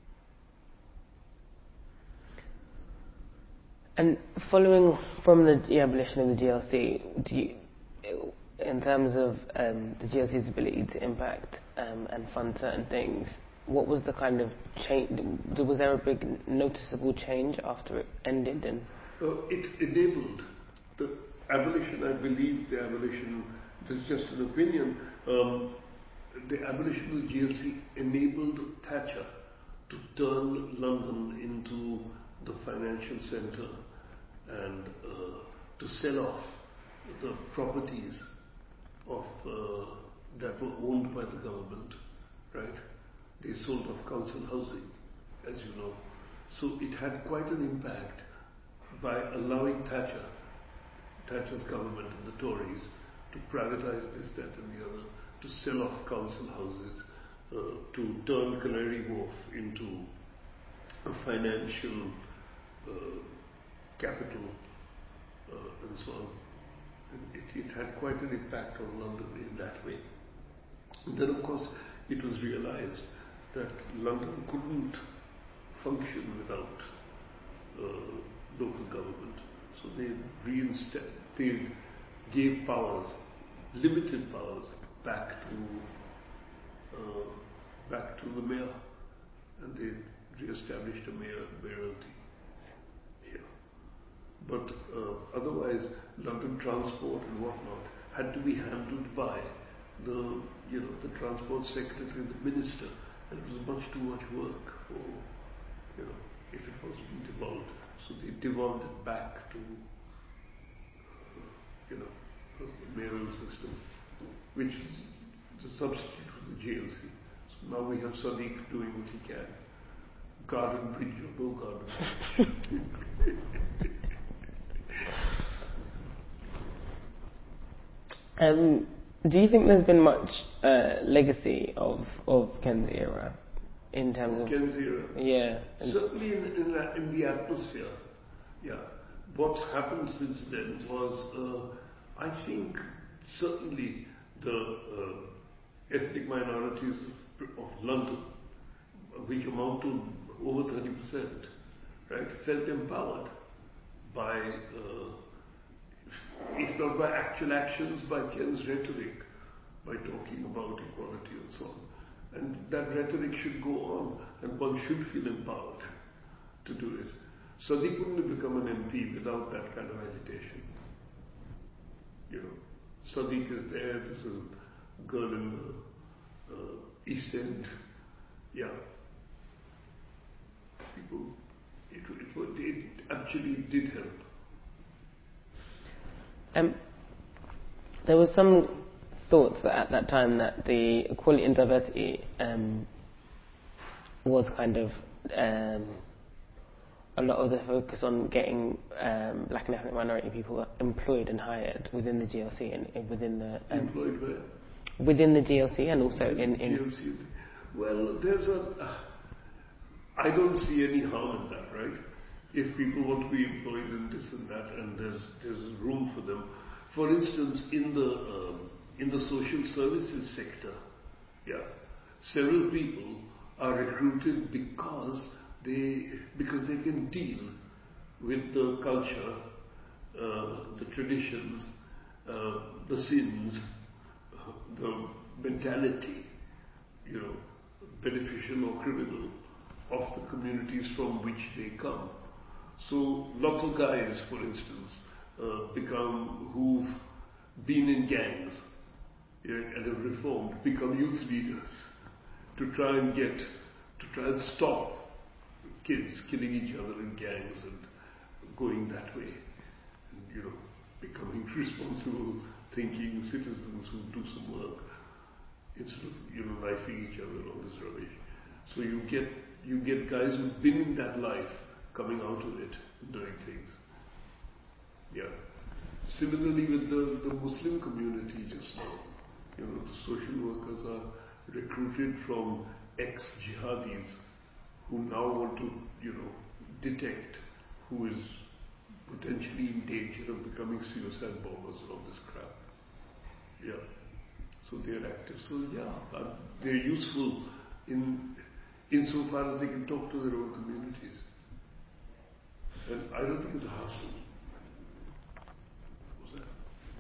And following from the, the abolition of the G L C, do you, in terms of um, the G L C's ability to impact um, and fund certain things, what was the kind of change? Was there a big noticeable change after it ended? And uh, it enabled the abolition. I believe the abolition. This is just an opinion. Um, the abolition of the G L C enabled Thatcher to turn London into the financial centre and uh, to sell off the properties of uh, that were owned by the government, right? They sold off council housing, as you know. So it had quite an impact by allowing Thatcher, Thatcher's government and the Tories to privatize this, that and the other, to sell off council houses, uh, to turn Canary Wharf into a financial uh, capital, uh, and so on. And it, it had quite an impact on London in that way. And then, of course, it was realized that London couldn't function without uh, local government. So they reinstated, they gave powers, limited powers, back to uh, back to the mayor, and they re-established a mayor mayoralty here. But uh, otherwise, London transport and whatnot had to be handled by the you know the transport secretary, the minister. And it was much too much work for, you know, if it was being devolved. So they devolved it back to, uh, you know, a mayoral system, which is the substitute for the G L C. So now we have Sadiq doing what he can garden bridge or no garden bridge. um, do you think there's been much uh, legacy of, of Ken's era in terms of... Ken's era? Yeah. Certainly in, in, the, in the atmosphere, yeah. What's happened since then was, uh, I think, certainly the uh, ethnic minorities of, of London, which amount to over thirty percent, right, felt empowered by, uh, if not by actual actions, by Ken's rhetoric, by talking about equality and so on. And that rhetoric should go on, and one should feel empowered to do it. Sadiq couldn't have become an M P without that kind of agitation. You know, Sadiq is there, there's a girl in the uh, East End, yeah. People, it, it, it actually did help. Um, there was some thoughts that at that time that the equality and diversity um, was kind of um, a lot of the focus on getting um, black and ethnic minority people employed and hired within the G L C and, and within the um, employed where? Within the G L C and also in, in G L C. Well, there's a. Uh, I don't see any harm in that, right? If people want to be employed in this and that, and there's there's room for them. For instance, in the um, in the social services sector, yeah, several people are recruited because they because they can deal with the culture, uh, the traditions, uh, the sins, uh, the mentality, you know, beneficial or criminal of the communities from which they come. So lots of guys, for instance, uh, become who've been in gangs, yeah, and have reformed, become youth leaders to try and get, to try and stop kids killing each other in gangs and going that way, and, you know, becoming responsible, thinking citizens who do some work instead of, you know, knifing each other and all this rubbish. So you get you get guys who've been in that life coming out of it and doing things. Yeah. Similarly with the, the Muslim community just now, you know, the social workers are recruited from ex-jihadis who now want to, you know, detect who is potentially in danger of becoming suicide bombers and all this crap. Yeah. So they're active. So yeah, uh, they're useful in insofar as they can talk to their own communities. And I don't think it's a hassle. What was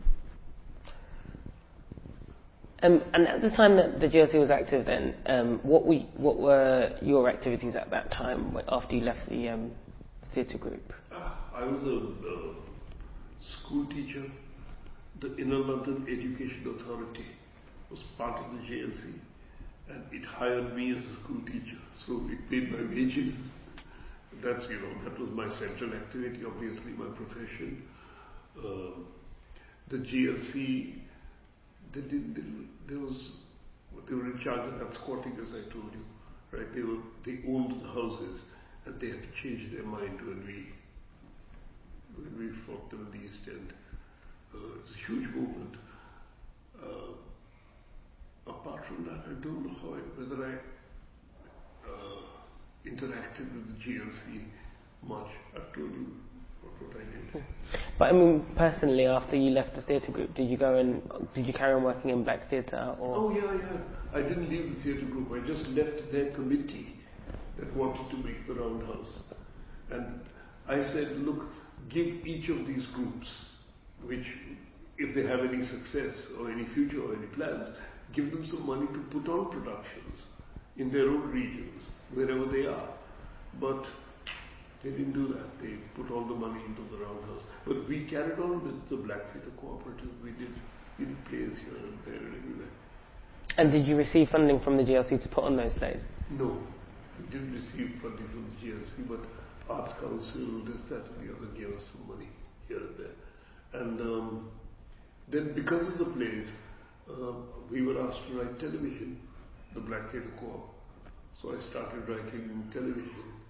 that? Um, and at the time that the G L C was active then, um, what, we, what were your activities at that time after you left the um, theatre group? Uh, I was a uh, school teacher. The Inner London Education Authority was part of the G L C, and it hired me as a school teacher, so it paid my wages. That's, you know, that was my central activity, obviously my profession. Um, the G L C, they did, they, there was, they were in charge of that squatting, as I told you, right? They were, they owned the houses, and they had to change their mind when we, when we fought them in the East End. Uh, it's a huge movement. Uh, apart from that, I don't know how I, whether I uh, interacted with the G L C much. I've told you what, what I did. But I mean, personally, after you left the theatre group, did you go and did you carry on working in black theatre? Or? Oh yeah, yeah. I didn't leave the theatre group. I just left their committee that wanted to make the Roundhouse, and I said, look, give each of these groups, which, if they have any success or any future or any plans, give them some money to put on productions in their own regions, wherever they are. But they didn't do that. They put all the money into the Roundhouse. But we carried on with the Black Theatre Cooperative. We did, we did plays here and there and everywhere. And did you receive funding from the G L C to put on those plays? No. We didn't receive funding from the G L C, but Arts Council, this, that and the other gave us some money here and there. And um, then because of the plays, uh, we were asked to write television, the Black Theatre Co-op. So I started writing television.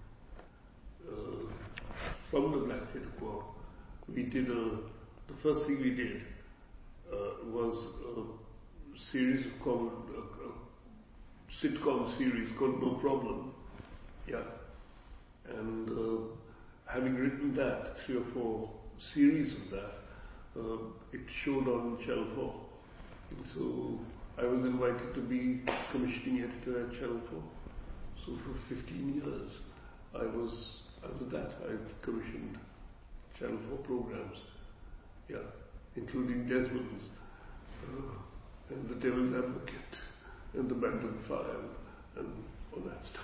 from the Black Theatre Co-op, we did a, the first thing we did uh, was a series of com- a, a sitcom series called No Problem. Yeah. And uh, having written that, three or four series of that, uh, it showed on Channel four. And so I was invited to be commissioning editor at Channel four. So for fifteen years, I was I was that. I commissioned Channel four programs, yeah, including Desmond's, uh, and The Devil's Advocate, and The Magdalen File, and all that stuff.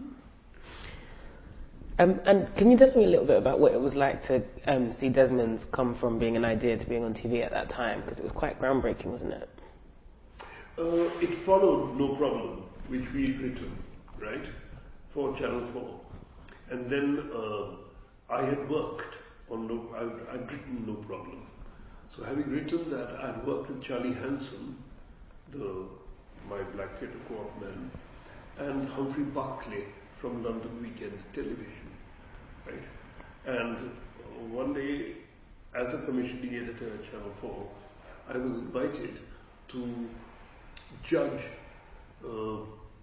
Um, and can you tell me a little bit about what it was like to um, see Desmond's come from being an idea to being on T V at that time? Because it was quite groundbreaking, wasn't it? Uh, it followed No Problem, which we had written, right, for Channel four. And then uh, I had worked on No, I'd, I'd written No Problem. So having written that, I'd worked with Charlie Hanson, the, my Black Theatre Co-op man, and Humphrey Barclay from London Weekend Television, right? And uh, one day, as a commissioning editor at Channel four, I was invited to judge uh,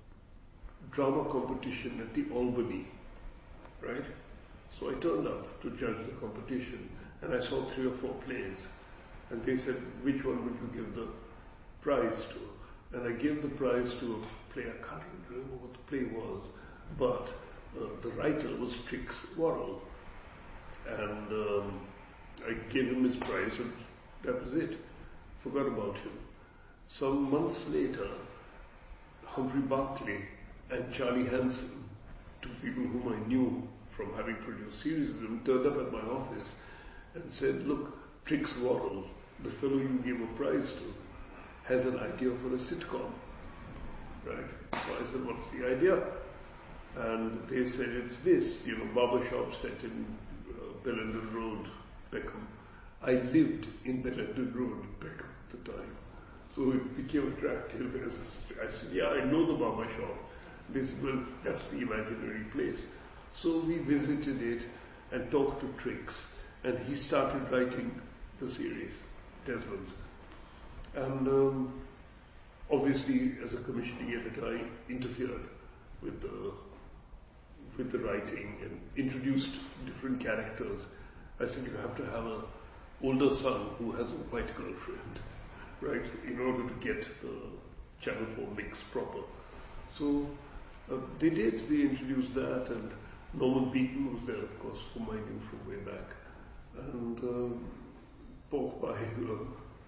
drama competition at the Albany, right? So I turned up to judge the competition, and I saw three or four plays, and they said, which one would you give the prize to? And I gave the prize to a play, I can't even remember what the play was, but uh, the writer was Trix Worrell, and um, I gave him his prize, and that was it. Forgot about him. Some months later, Humphrey Barclay and Charlie Hanson, two people whom I knew from having produced series of them, turned up at my office and said, look, Trix Worrell, the fellow you gave a prize to, has an idea for a sitcom. Right? So I said, what's the idea? And they said, it's this, you know, barbershop set in uh, Bellenden Road, Peckham. I lived in Bellenden Road, Peckham at the time. So it became attractive. As I said, yeah, I know the barber shop. They said, well, that's the imaginary place. So we visited it and talked to Trix, and he started writing the series, Desmond's. And um, obviously, as a commissioning editor, I interfered with the with the writing and introduced different characters. I said, you have to have an older son who has a white girlfriend, right, in order to get the Channel four mix proper. So uh, they did, they introduced that, and Norman Beaton was there, of course, whom I knew from way back, and um, both by uh,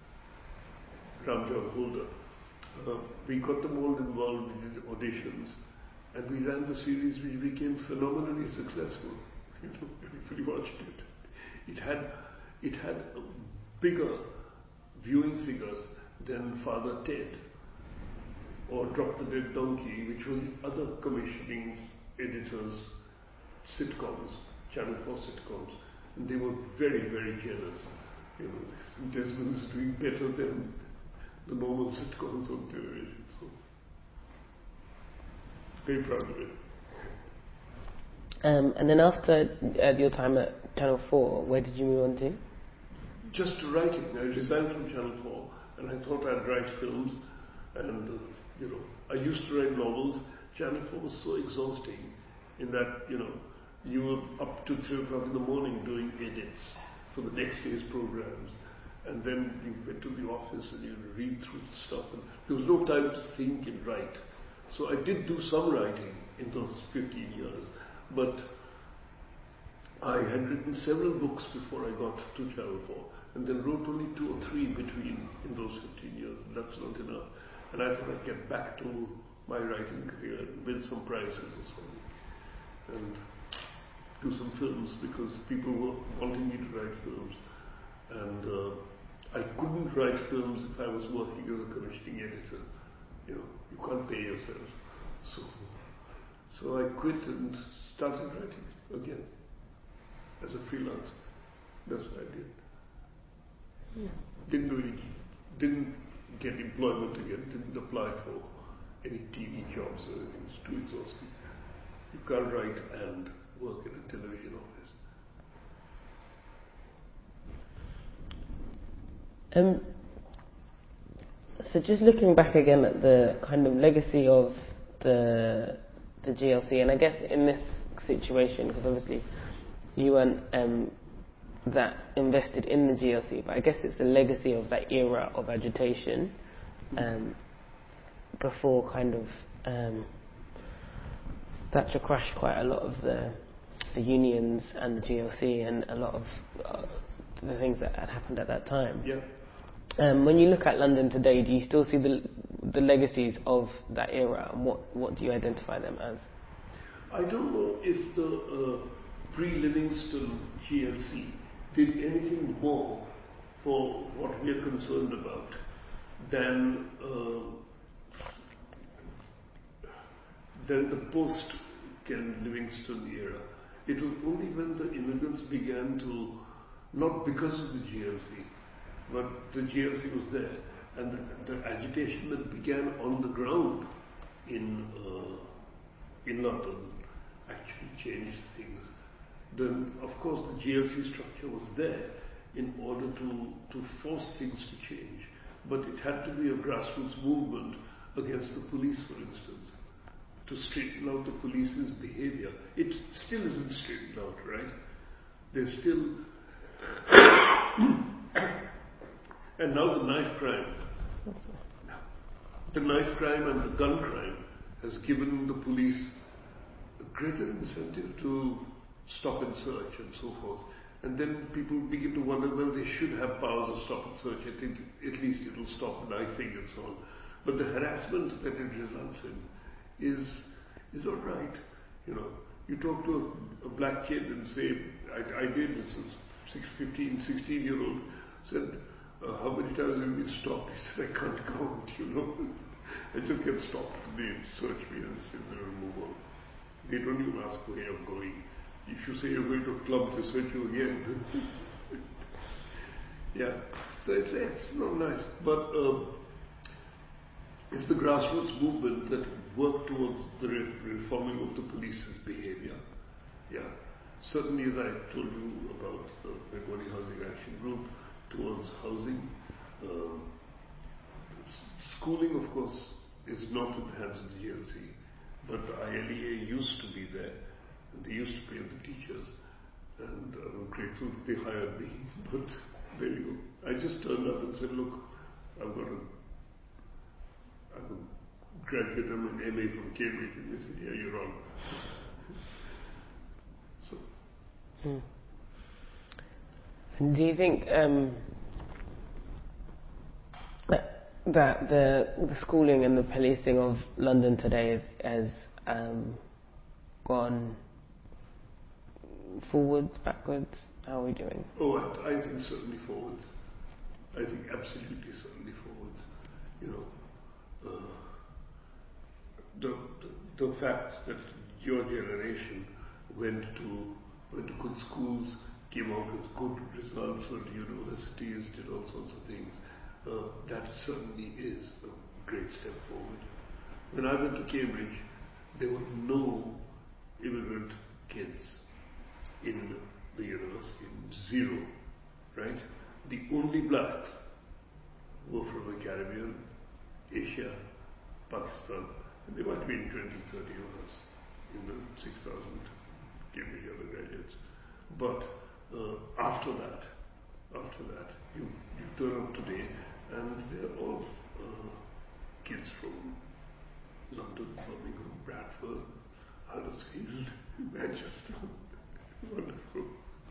Ramjal Holder. Uh, we got them all involved, we did auditions, and we ran the series, which became phenomenally successful. You know, everybody watched it. It had, it had bigger viewing figures than Father Ted or Drop the Dead Donkey, which was the other commissioning editors' sitcoms, Channel four sitcoms, and they were very, very jealous. You know, Desmond is doing better than the normal sitcoms on television, so very proud of it. Um, and then after uh, your time at Channel four, where did you move on to? Just writing. I resigned from Channel four, and I thought I'd write films, and uh, you know, I used to write novels. Channel four was so exhausting in that, you know, you were up to three o'clock in the morning doing edits for the next day's programs, and then you went to the office and you read through the stuff, and there was no time to think and write. So I did do some writing in those fifteen years, but I had written several books before I got to Channel four, and then wrote only two or three between in those fifteen years. That's not enough. And I thought I'd get back to my writing career and win some prizes or something, and do some films, because people were wanting me to write films. And uh, I couldn't write films if I was working as a commissioning editor. You know, you can't pay yourself. So, so I quit and started writing again as a freelance. That's what I did. Yeah. Didn't do any, didn't get employment again. Didn't apply for any T V jobs or anything. It's too exhausting. You can't write and work in a television office. Um, so just looking back again at the kind of legacy of the the G L C, and I guess in this situation, because obviously you weren't um, that invested in the G L C, but I guess it's the legacy of that era of agitation um, before kind of um, Thatcher crushed quite a lot of the the unions and the G L C and a lot of uh, the things that had happened at that time. Yeah. Um, when you look at London today, do you still see the the legacies of that era, and what, what do you identify them as? I don't know if the uh, pre-Livingston G L C did anything more for what we are concerned about than uh, than the post-Ken Livingston era. It was only when the immigrants began to, not because of the G L C, but the G L C was there, and the, the agitation that began on the ground in uh, in London actually changed things. Then, of course, the G L C structure was there in order to to force things to change, but it had to be a grassroots movement against the police, for instance, to straighten out the police's behavior. It still isn't straightened out, right? There's still and now the knife crime. The knife crime and the gun crime has given the police a greater incentive to stop and search and so forth. And then people begin to wonder, well, they should have powers of stop and search. I think at least it'll stop knifing and so on. But the harassment that it results in is is not right. You know, you talk to a, a black kid and say, I, I did, this was six, fifteen, sixteen year old, said, uh, how many times have you been stopped? He said, I can't count, you know. I just get stopped. They search me and say, they'll move on. They don't even ask where you're going. If you say you're going to a club, they search you again. Yeah, so it's, it's not nice. But um, it's the grassroots movement that worked towards the re- reforming of the police's behavior. Yeah, certainly as I told you about the Bengali Housing Action Group towards housing. Um, schooling, of course, is not in the hands of the G L C, but the I L E A used to be there, and they used to pay the teachers, and I'm grateful that they hired me. But there you go. I just turned up and said, look, I've got a, I'm a graduate, I'm an M A from Cambridge, and they said, yeah, you're wrong. So. Hmm. And do you think um, that, that the, the schooling and the policing of London today has um, gone forwards, backwards? How are we doing? Oh, I, I think certainly forwards. I think absolutely certainly forwards. You know, uh, the, the the facts that your generation went to went to good schools, came out with good results, went to universities, did all sorts of things. Uh, that certainly is a great step forward. When I went to Cambridge, there were no immigrant kids in the university, zero, right? The only blacks were from the Caribbean, Asia, Pakistan, and there might have been twenty, thirty of us in the six thousand Cambridge undergraduates. But uh, after that, after that, you, you turn up today and they're all uh, kids from London, Birmingham, Bradford, Huddersfield, Manchester. Wonderful.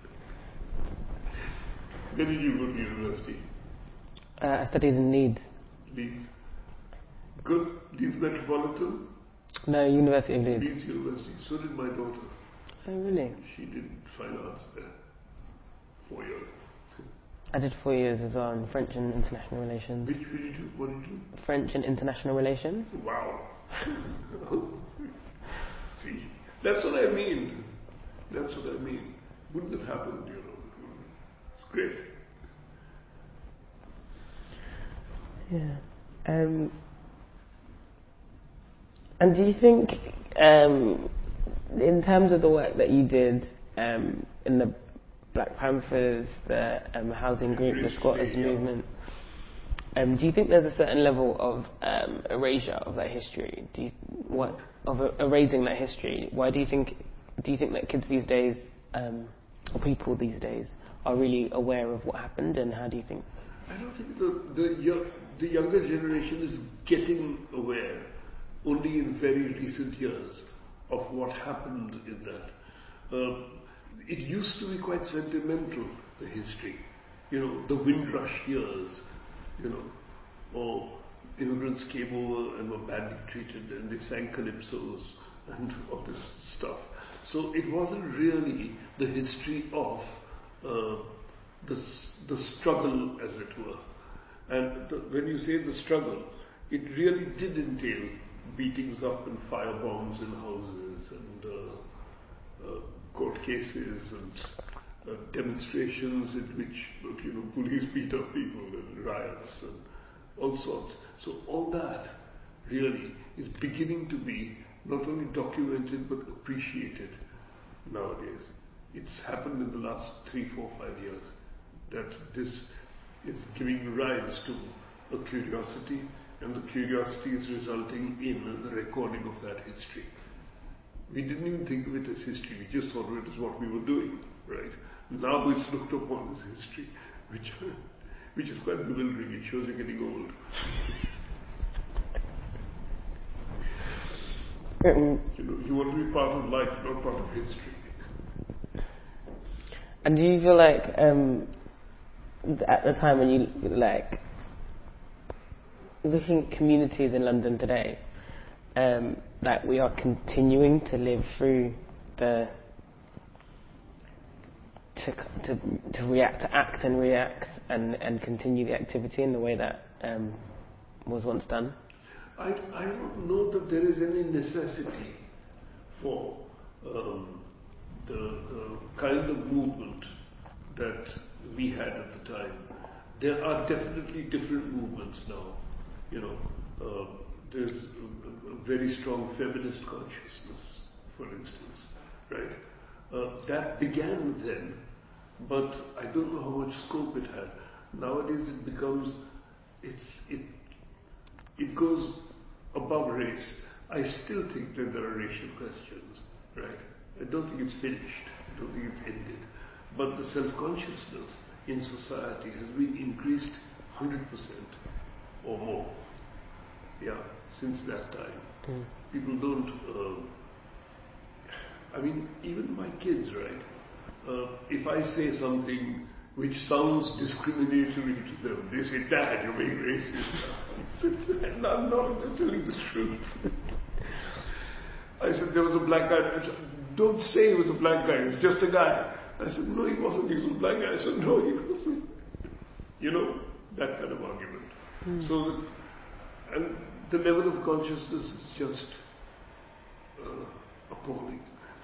Where did you go to university? Uh, I studied in Leeds. Leeds. Good. Leeds Metropolitan? No, University of Leeds. Leeds University. So did my daughter. Oh, really? She did fine arts there. Four years. I did four years as well in French and International Relations. Which did you do? What did you do? French and International Relations. Wow. See, that's what I mean. That's what I mean. Wouldn't have happened, you know. It's great. Yeah. Um, and do you think, um, in terms of the work that you did um, in the Black Panthers, the um, housing group, the squatters movement, Um, do you think there's a certain level of um, erasure of that history? Do you, what of uh, erasing that history? Why do you think? Do you think that kids these days, um, or people these days, are really aware of what happened? And how do you think? I don't think the the, yo- the younger generation is getting aware only in very recent years of what happened in that. Uh, it used to be quite sentimental, the history. You know, the Windrush years, you know, or immigrants came over and were badly treated and they sang calypsos and all this stuff. So it wasn't really the history of uh, the, the struggle, as it were. And the, when you say the struggle, it really did entail beatings up and firebombs in houses and uh, uh, court cases and uh, demonstrations in which, you know, police beat up people and riots and all sorts. So all that really is beginning to be not only documented but appreciated nowadays. It's happened in the last three, four, five years that this is giving rise to a curiosity, and the curiosity is resulting in the recording of that history. We didn't even think of it as history, we just thought of it as what we were doing, right? Now it's looked upon as history, which which is quite bewildering. It shows you're getting old. Mm. You know, you want to be part of life, not part of history. And do you feel like um, at the time when you like looking at communities in London today, um, that we are continuing to live through the to to to react, to act and react and, and continue the activity in the way that um, was once done? I, I don't know that there is any necessity for um, the, the kind of movement that we had at the time. There are definitely different movements now. You know, uh, there's a, a very strong feminist consciousness, for instance, right? Uh, that began then, but I don't know how much scope it had. Nowadays it becomes, it's, it, it goes above race. I still think that there are racial questions, right? I don't think it's finished. I don't think it's ended. But the self-consciousness in society has been increased one hundred percent or more. Yeah, since that time. Mm. People don't, uh, I mean, even my kids, right? Uh, if I say something which sounds discriminatory to them, they say, "Dad, you're being racist." And I'm not, I'm just telling the truth. I said, there was a black guy. I said, don't say he was a black guy, he was just a guy. I said, no, he wasn't, he was a black guy. I said, no, he wasn't. You know, that kind of argument. Mm. So, the, and the level of consciousness is just uh, appalling.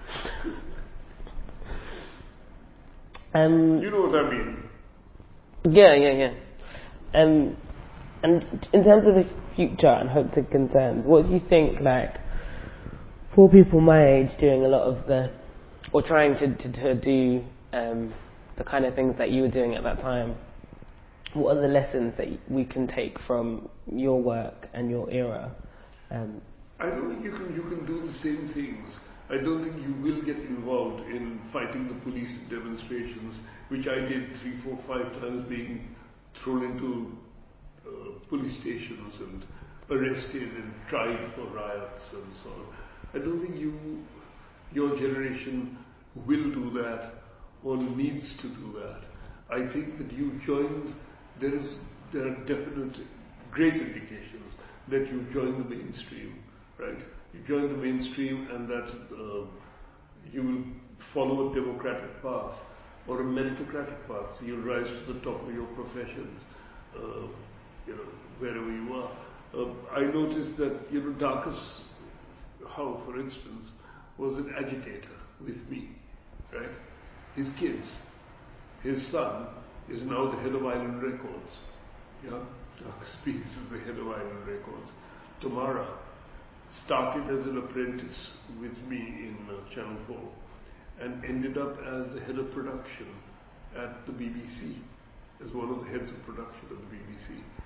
Um, you know what I mean? Yeah, yeah, yeah. Um, and in terms of the future and hopes and concerns, what do you think, like, for people my age doing a lot of the, or trying to, to, to do um, the kind of things that you were doing at that time, what are the lessons that we can take from your work and your era? Um, I don't think you can, you can do the same things. I don't think you will get involved in fighting the police demonstrations, which I did three, four, five times, being thrown into uh, police stations and arrested and tried for riots and so on. I don't think you, your generation will do that or needs to do that. I think that you joined, there is, there are definite great indications that you joined the mainstream, right? You join the mainstream and that uh, you will follow a democratic path or a meritocratic path. So you'll rise to the top of your professions, uh, you know, wherever you are. Uh, I noticed that, you know, Darkus Howe, for instance, was an agitator with me, right? His kids, his son is now the head of Island Records. Yeah, Darkus Speaks is the head of Island Records. Tamara started as an apprentice with me in uh, Channel four and ended up as the head of production at the B B C, as one of the heads of production at the B B C.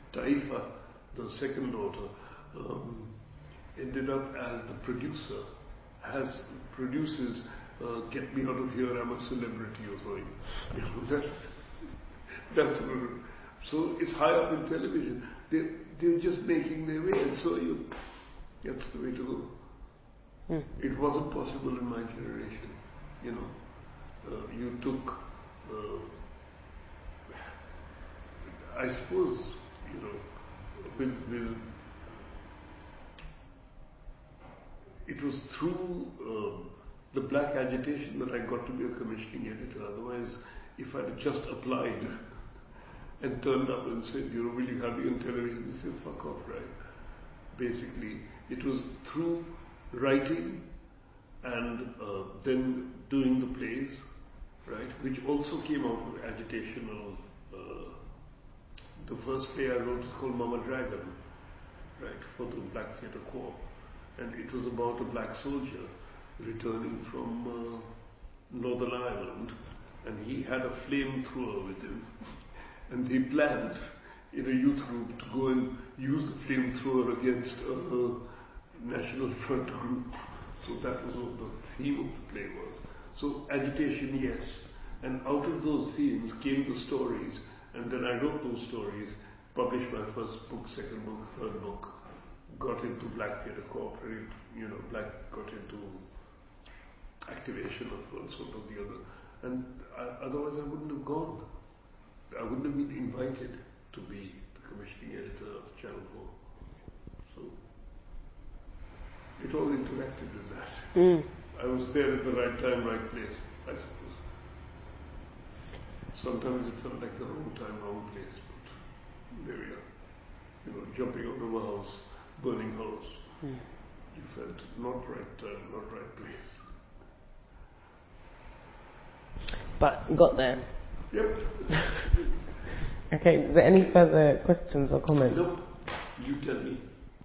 Taifa, the second daughter, um, ended up as the producer, has produces uh, Get Me Out of Here, I'm a Celebrity or something. You know, that, that's what, so it's high up in television. They, they're just making their way, and so you, that's the way to go. Mm. It wasn't possible in my generation, you know. Uh, you took, uh, I suppose, you know, with, with it was through uh, the black agitation that I got to be a commissioning editor. Otherwise, if I'd just applied and turned up and said, you know, will you have me on television? They said, fuck off, right? Basically, it was through writing and uh, then doing the plays, right, which also came out of agitation of uh, the first play I wrote is called Mama Dragon, right, for the Black Theatre Corps. And it was about a black soldier returning from uh, Northern Ireland, and he had a flamethrower with him. And they planned in a youth group to go and use the flamethrower against a National Front group. So that was what the theme of the play was. So agitation, yes. And out of those themes came the stories, and then I wrote those stories, published my first book, second book, third book, got into Black Theatre Corps, you know, black got into activation of one sort or the other. And I, otherwise I wouldn't have gone. I wouldn't have been invited to be the commissioning editor of Channel four. So it all interacted with that. Mm. I was there at the right time, right place, I suppose. Sometimes it felt like the wrong time, wrong place, but there we are. You know, jumping out of a house, burning house. Mm. You felt not right time, not right place. But got there. Yep. Okay, is there any further questions or comments? No, you tell me.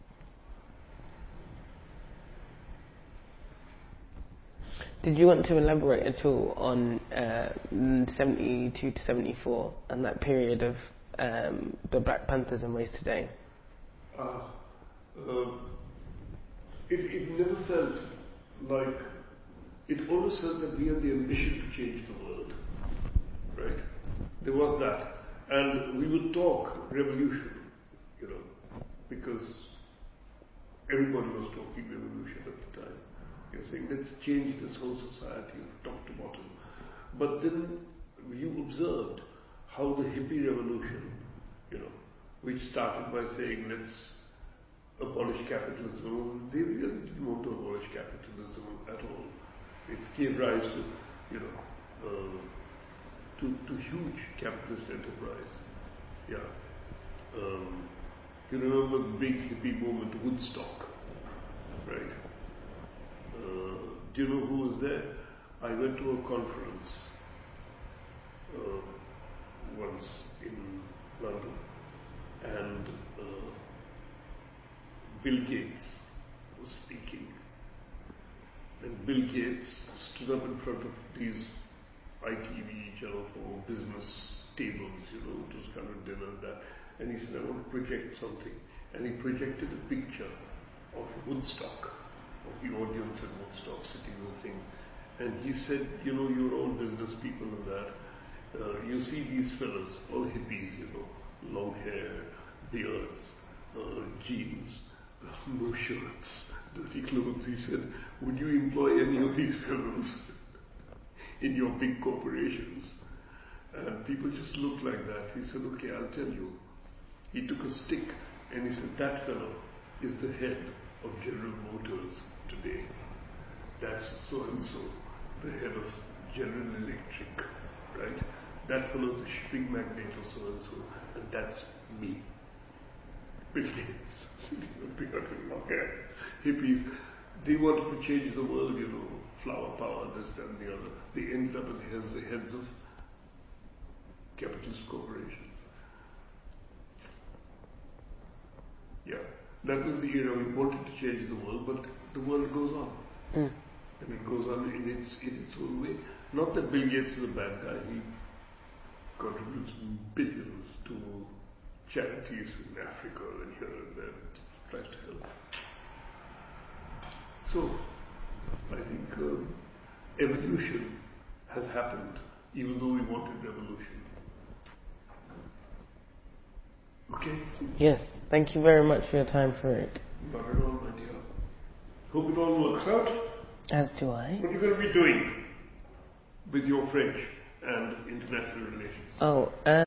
Did you want to elaborate at all on uh, seventy-two to seventy-four and that period of um, the Black Panthers and Race Today? Uh, uh, it, it never felt like, it always felt that we had the ambition to change the world, right? There was that. And we would talk revolution, you know, because everybody was talking revolution at the time. You're saying, let's change this whole society top to bottom. But then you observed how the hippie revolution, you know, which started by saying, let's abolish capitalism. They really didn't want to abolish capitalism at all. It gave rise to, you know, uh, to, to huge capitalist enterprise. Yeah. Um, you remember the big hippie movement, Woodstock, right? Uh, do you know who was there? I went to a conference uh, once in London, and uh, Bill Gates was speaking. And Bill Gates stood up in front of these I T V, Channel four business tables, you know, it was kind of dinner and that. And he said, I want to project something. And he projected a picture of Woodstock, of the audience at Woodstock sitting with things. And he said, you know, you're all business people and that. Uh, you see these fellas, all hippies, you know, long hair, beards, uh, jeans, no shirts, dirty clothes. He said, would you employ any of these fellows in your big corporations? And people just looked like that. He said, okay, I'll tell you. He took a stick and he said, that fellow is the head of General Motors today. That's so and so, the head of General Electric, right? That fellow is the shipping magnate of so and so, and that's me. Bill Gates, sitting up here, hippies. They wanted to change the world, you know, flower power, this, that, and the other. They ended up as the heads of capitalist corporations. Yeah, that was the era we wanted to change the world, but the world goes on. Mm. And it goes on in its in its own way. Not that Bill Gates is a bad guy, he contributes billions to charities in Africa and here and there, tries to help. So, I think um, evolution has happened, even though we wanted revolution. Okay? Yes, thank you very much for your time, Farouk. Not at all, my dear. Hope it all works out. As do I. What are you going to be doing with your French and international relations? Oh, uh